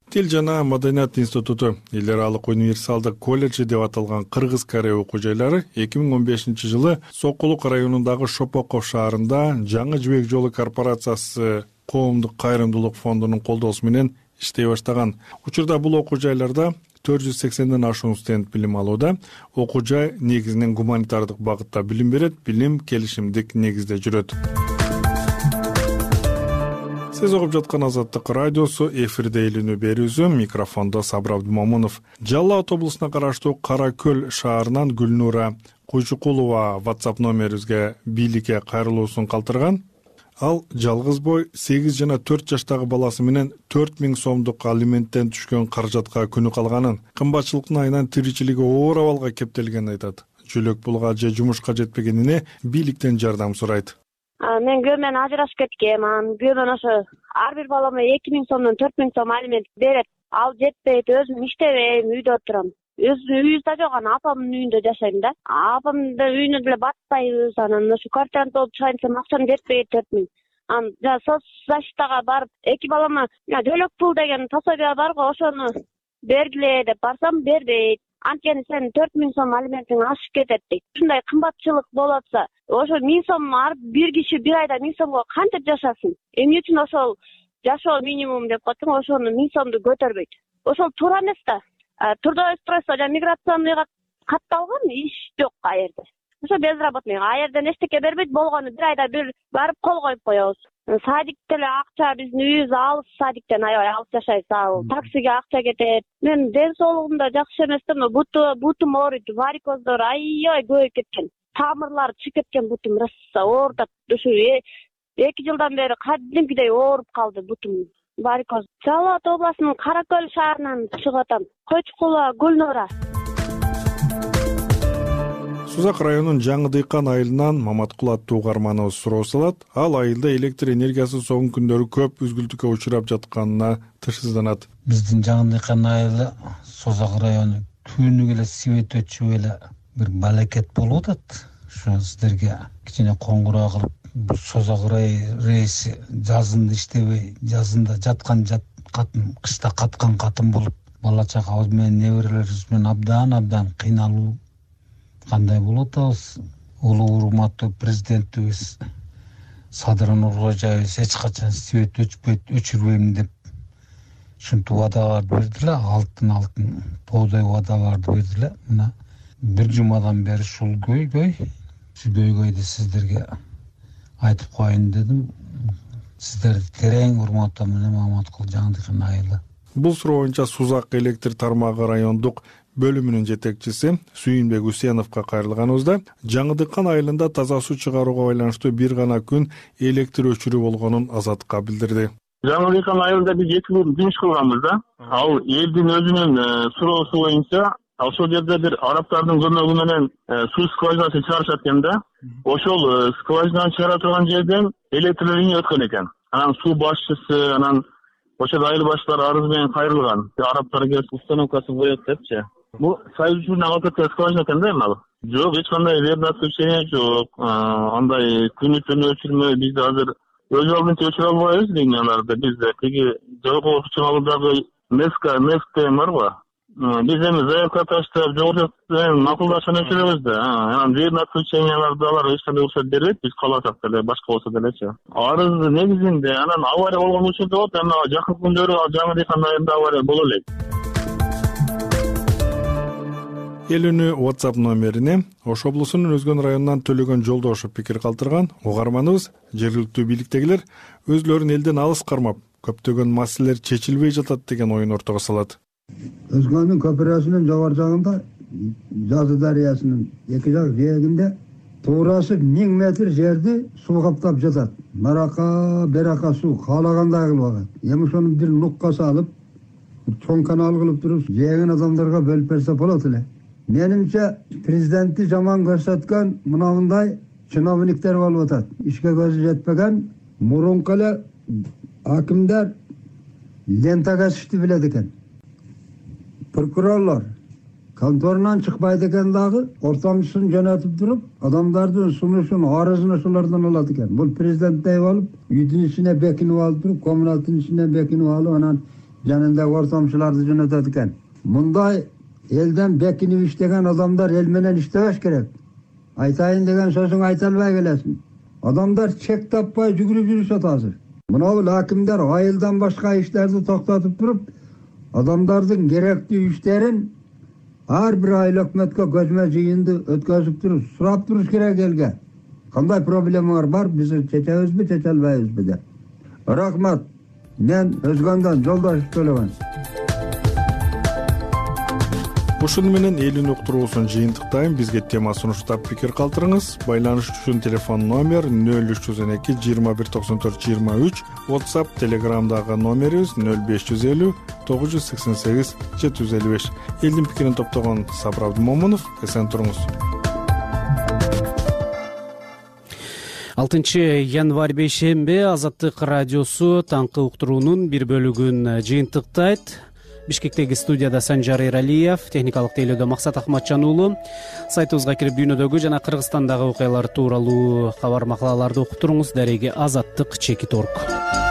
Тил жана маданият институту эл аралык универсалдык колледжи деп аталган Кыргыз Корея окуу жайлары эки миң он бешинчи жылы Сокулук районундагы Шопоков шаарында Жаңы жибек жолу корпорациясы коомдук кайрымдуулук фондунун колдоосу менен иштей баштаган. Учурда бул окуу жайларда төрт жүз сексенден ашуун студент билим алууда. Окуу жай негизинен гуманитардык багытта билим берет, билим келишимдик негизде жүрөт. Сиз угуп жаткан Азаттык радиосу, эфирде илинүү берүүсү, микрофондо Сабыр Абдумамунов. Жалал Абад облусуна караштуу Кара Көл шаарынан Гүлнура Куйчукулова WhatsApp номерибизге бийликке кайрылуусун калтырган. Ал жалгыз бой сегиз жана төрт жаштагы баласы менен төрт миң сомдук алименттен түшкөн каражатка күнү калганын, кымбатчылыктын айынан тиричилиги оор абалга кептелгенин айтат. Жөлөк пулга же жумушка жетпегенине бийликтен жардам сурайт. Мен күйөөм менен ажырашып кеткем. Күйөөм ошо ар бир балама эки миң сомдон төрт миң сом алимент берет. Ал жетпейт, өзүм иштебейм, үйдө отурам. Өзүм үйүбүздө жок, анан апамдын үйүндө жашайм да. Апамдын үйүнө деле батпайбыз, анан ошо квартираны толуп чыгайын десем акчам жетпейт төрт миң. Анан жана соцзащитага барып, эки балама жөлөк пул деген пособие бар го, ошону бергиле деп барсам бербейт. Анткени сен төрт миң сом алиментиң ашып кетет дейт. Ушундай кымбатчылык болуп атса, ошо миң сом ар бир киши бир айда миң сомго кантип жашасын? Эмне үчүн ошол жашоо минимум деп коет, ошону миң сомду көтөрбөйт? Ошол туура эмес да. Трудовой устройство жана миграцияныйга катталган, иш жок а жерде. Ошо безработный, а жерден эчтеке бербейт, болгону бир айда бир барып кол коюп коебуз. Садик деле акча, биздин үйүбүз алыс, садиктен аябай алыс жашайбыз, ал таксиге акча кетет. Мен ден соолугум да жакшы эмес да, буту бутум ооруйт, варикоздор аябай көбөйүп кеткен. Тамырлары чыгып кеткен бутум, раса оорутат. Ушу эки жылдан бери кадимкидей ооруп калды бутум. Варикоз. Жалал Абад областынын Кара Көл шаарынан чыгып атам. Куйчукулова Гүлнура. Сузак районунун Жаңы Дыйкан айылынан Маматкул аттуу угарманыбыз суроо салат. Ал айылда электр энергиясы соңку күндөрү көп үзгүлтүккө учурап жатканына тышсызданат. Биздин Жаңы Дыйкан айылы Сузак району күнү келе свет өчүп эле бир балекет болуп атат. Ошо сиздерге кичине коңгуроо кылып, Сузак рейси жазында иштебей, жазында жаткан жат катын, кышта каткан катын болуп, бала чакабыз менен неберелерибиз менен абдан абдан кыйналуу кандай болуп атабыз. Улуу урматтуу президентибиз Садыр Нуркожоевич эч качан свет өчпөйт, өчүрбөйм деп ушинтип убадаларды бердиле, алтын алтын тоодой убадаларды бердиле. Мына бир жумадан бери ушул көйгөй, ушул көйгөйдү сиздерге айтып коеюн дедим. Сиздерди терең урматтоо менен Маматкул Жаңы Дыйкан айылы. Бул суроо боюнча Сузак электр тармагы райондук бөлүмүнүн жетекчиси Сүйүнбек Усеновго кайрылганыбызда Жаңы Дыйкан айылында таза суу чыгарууга байланыштуу бир гана күн электр өчүрүү болгонун Азатка билдирди. Жаңы Дыйкан айылында биз эки күн жұмыс кылганбыз да. Ал элдин өзүнүн суроосу боюнча ошол жерде бир арабтардын көмөгү менен суу скважинасы чыгарышат экен да. Ошол скважинаны чыгара турган жерден электр линия өткөн экен. Анан суу башчысы, анан ошол айыл башчылары арыз менен кайрылган. Арабтар келип установкасы коет депчи. Бул союз учурунан алып кеткен скважина экен да эми ал. Жок, эч кандай верный отключение жок. Андай күнү түнү өчүрмөй, бизде азыр өз алдынча өчүрө албайбыз линияларды. Бизде тиги жогорку чыгаруудагы Неска, Неска барбы? Биз эми заявка таштап, жогорку менен макулдашып өчүрөбүз да. Анан верный отключенияларды алар эч кандай уруксат бербейт, биз кааласак деле, башка болсо делечи. Арыз негизинде анан авария болгон учурда болот, эми жакын күндөрү Жаңы Дыйкан айылында авария боло элек. Элүүнү WhatsApp номерине Ош облусунун Өзгөн районунан Төлөгөн Жолдошов пикир калтырган. Угарманыбыз жергиликтүү бийликтегилер өзлөрүн элден алыс кармап, көптөгөн маселелер чечилбей жатат деген оюн ортого салат. Өзгөндүн көпүрөсүнүн жогору жагында, Жазы дарыясынын эки жак жээгинде туурасы миң метр жерди суу каптап жатат. Нарака, берака суу каалагандай кылып алат. Эми ошону бир нукка салып, чоң канал кылып туруп, жээгин адамдарга бөлүп берсе болот эле. Менимче президенти жаман көрсөткөн мындай чиновниктер болуп атат. Ишке көзү жетпеген мурунку эле акимдер лента кесишти билет экен. Прокурорлор конторунан чыкпайт экен дагы, ортомчусун жөнөтүп туруп, адамдардын сунушун, арызын ошолордон алат экен. Бул президенттей болуп, үйдүн ичине бекинип алып туруп, коммунаттын ичине бекинип алып, анан жанындагы ортомчуларды жөнөтөт экен. Мындай элден бекинип иштеген адамдар эл менен иштебеш керек. Айтайын деген сөзүң айта албай келесиң. Адамдар чек таппай жүгүрүп жүрүшөт азыр. Мына бул акимдер айылдан башка иштерди токтотуп туруп, адамдардын керектүү иштерин ар бир айыл өкмөткө көзмө жыйынды өткөзүп туруп, сурап туруш керек элге. Кандай проблемалар бар, биз чечебизби, чече албайбызбы деп. Рахмат. Мен өзгөндөн жолдош төлөгөн. Ушуну менен элин уктуруусун жыйынтыктайм. Бизге тема сунуштап пикир калтырыңыз. Байланыш үчүн телефон номер нөл үч жүз он эки жыйырма бир токсон төрт жыйырма үч, WhatsApp, Telegramдагы номерибиз нөл беш жүз элүү тогуз жүз сексен сегиз жети жүз элүү беш. Элдин пикирин топтогон Сабыр Абдымомунов, эсен туруңуз. алтынчы январь бейшемби Азаттык радиосу таңкы уктуруунун бир бөлүгүн жыйынтыктайт. Бишкектеги студияда Санжар Эралиев, техникалык тейлөөдө Максат Ахматжан уулу. Сайтыбызга кирип дүйнөдөгү жана Кыргызстандагы окуялар тууралуу кабар макалаларды окуп туруңуз. Дареги азаттык чекит орг.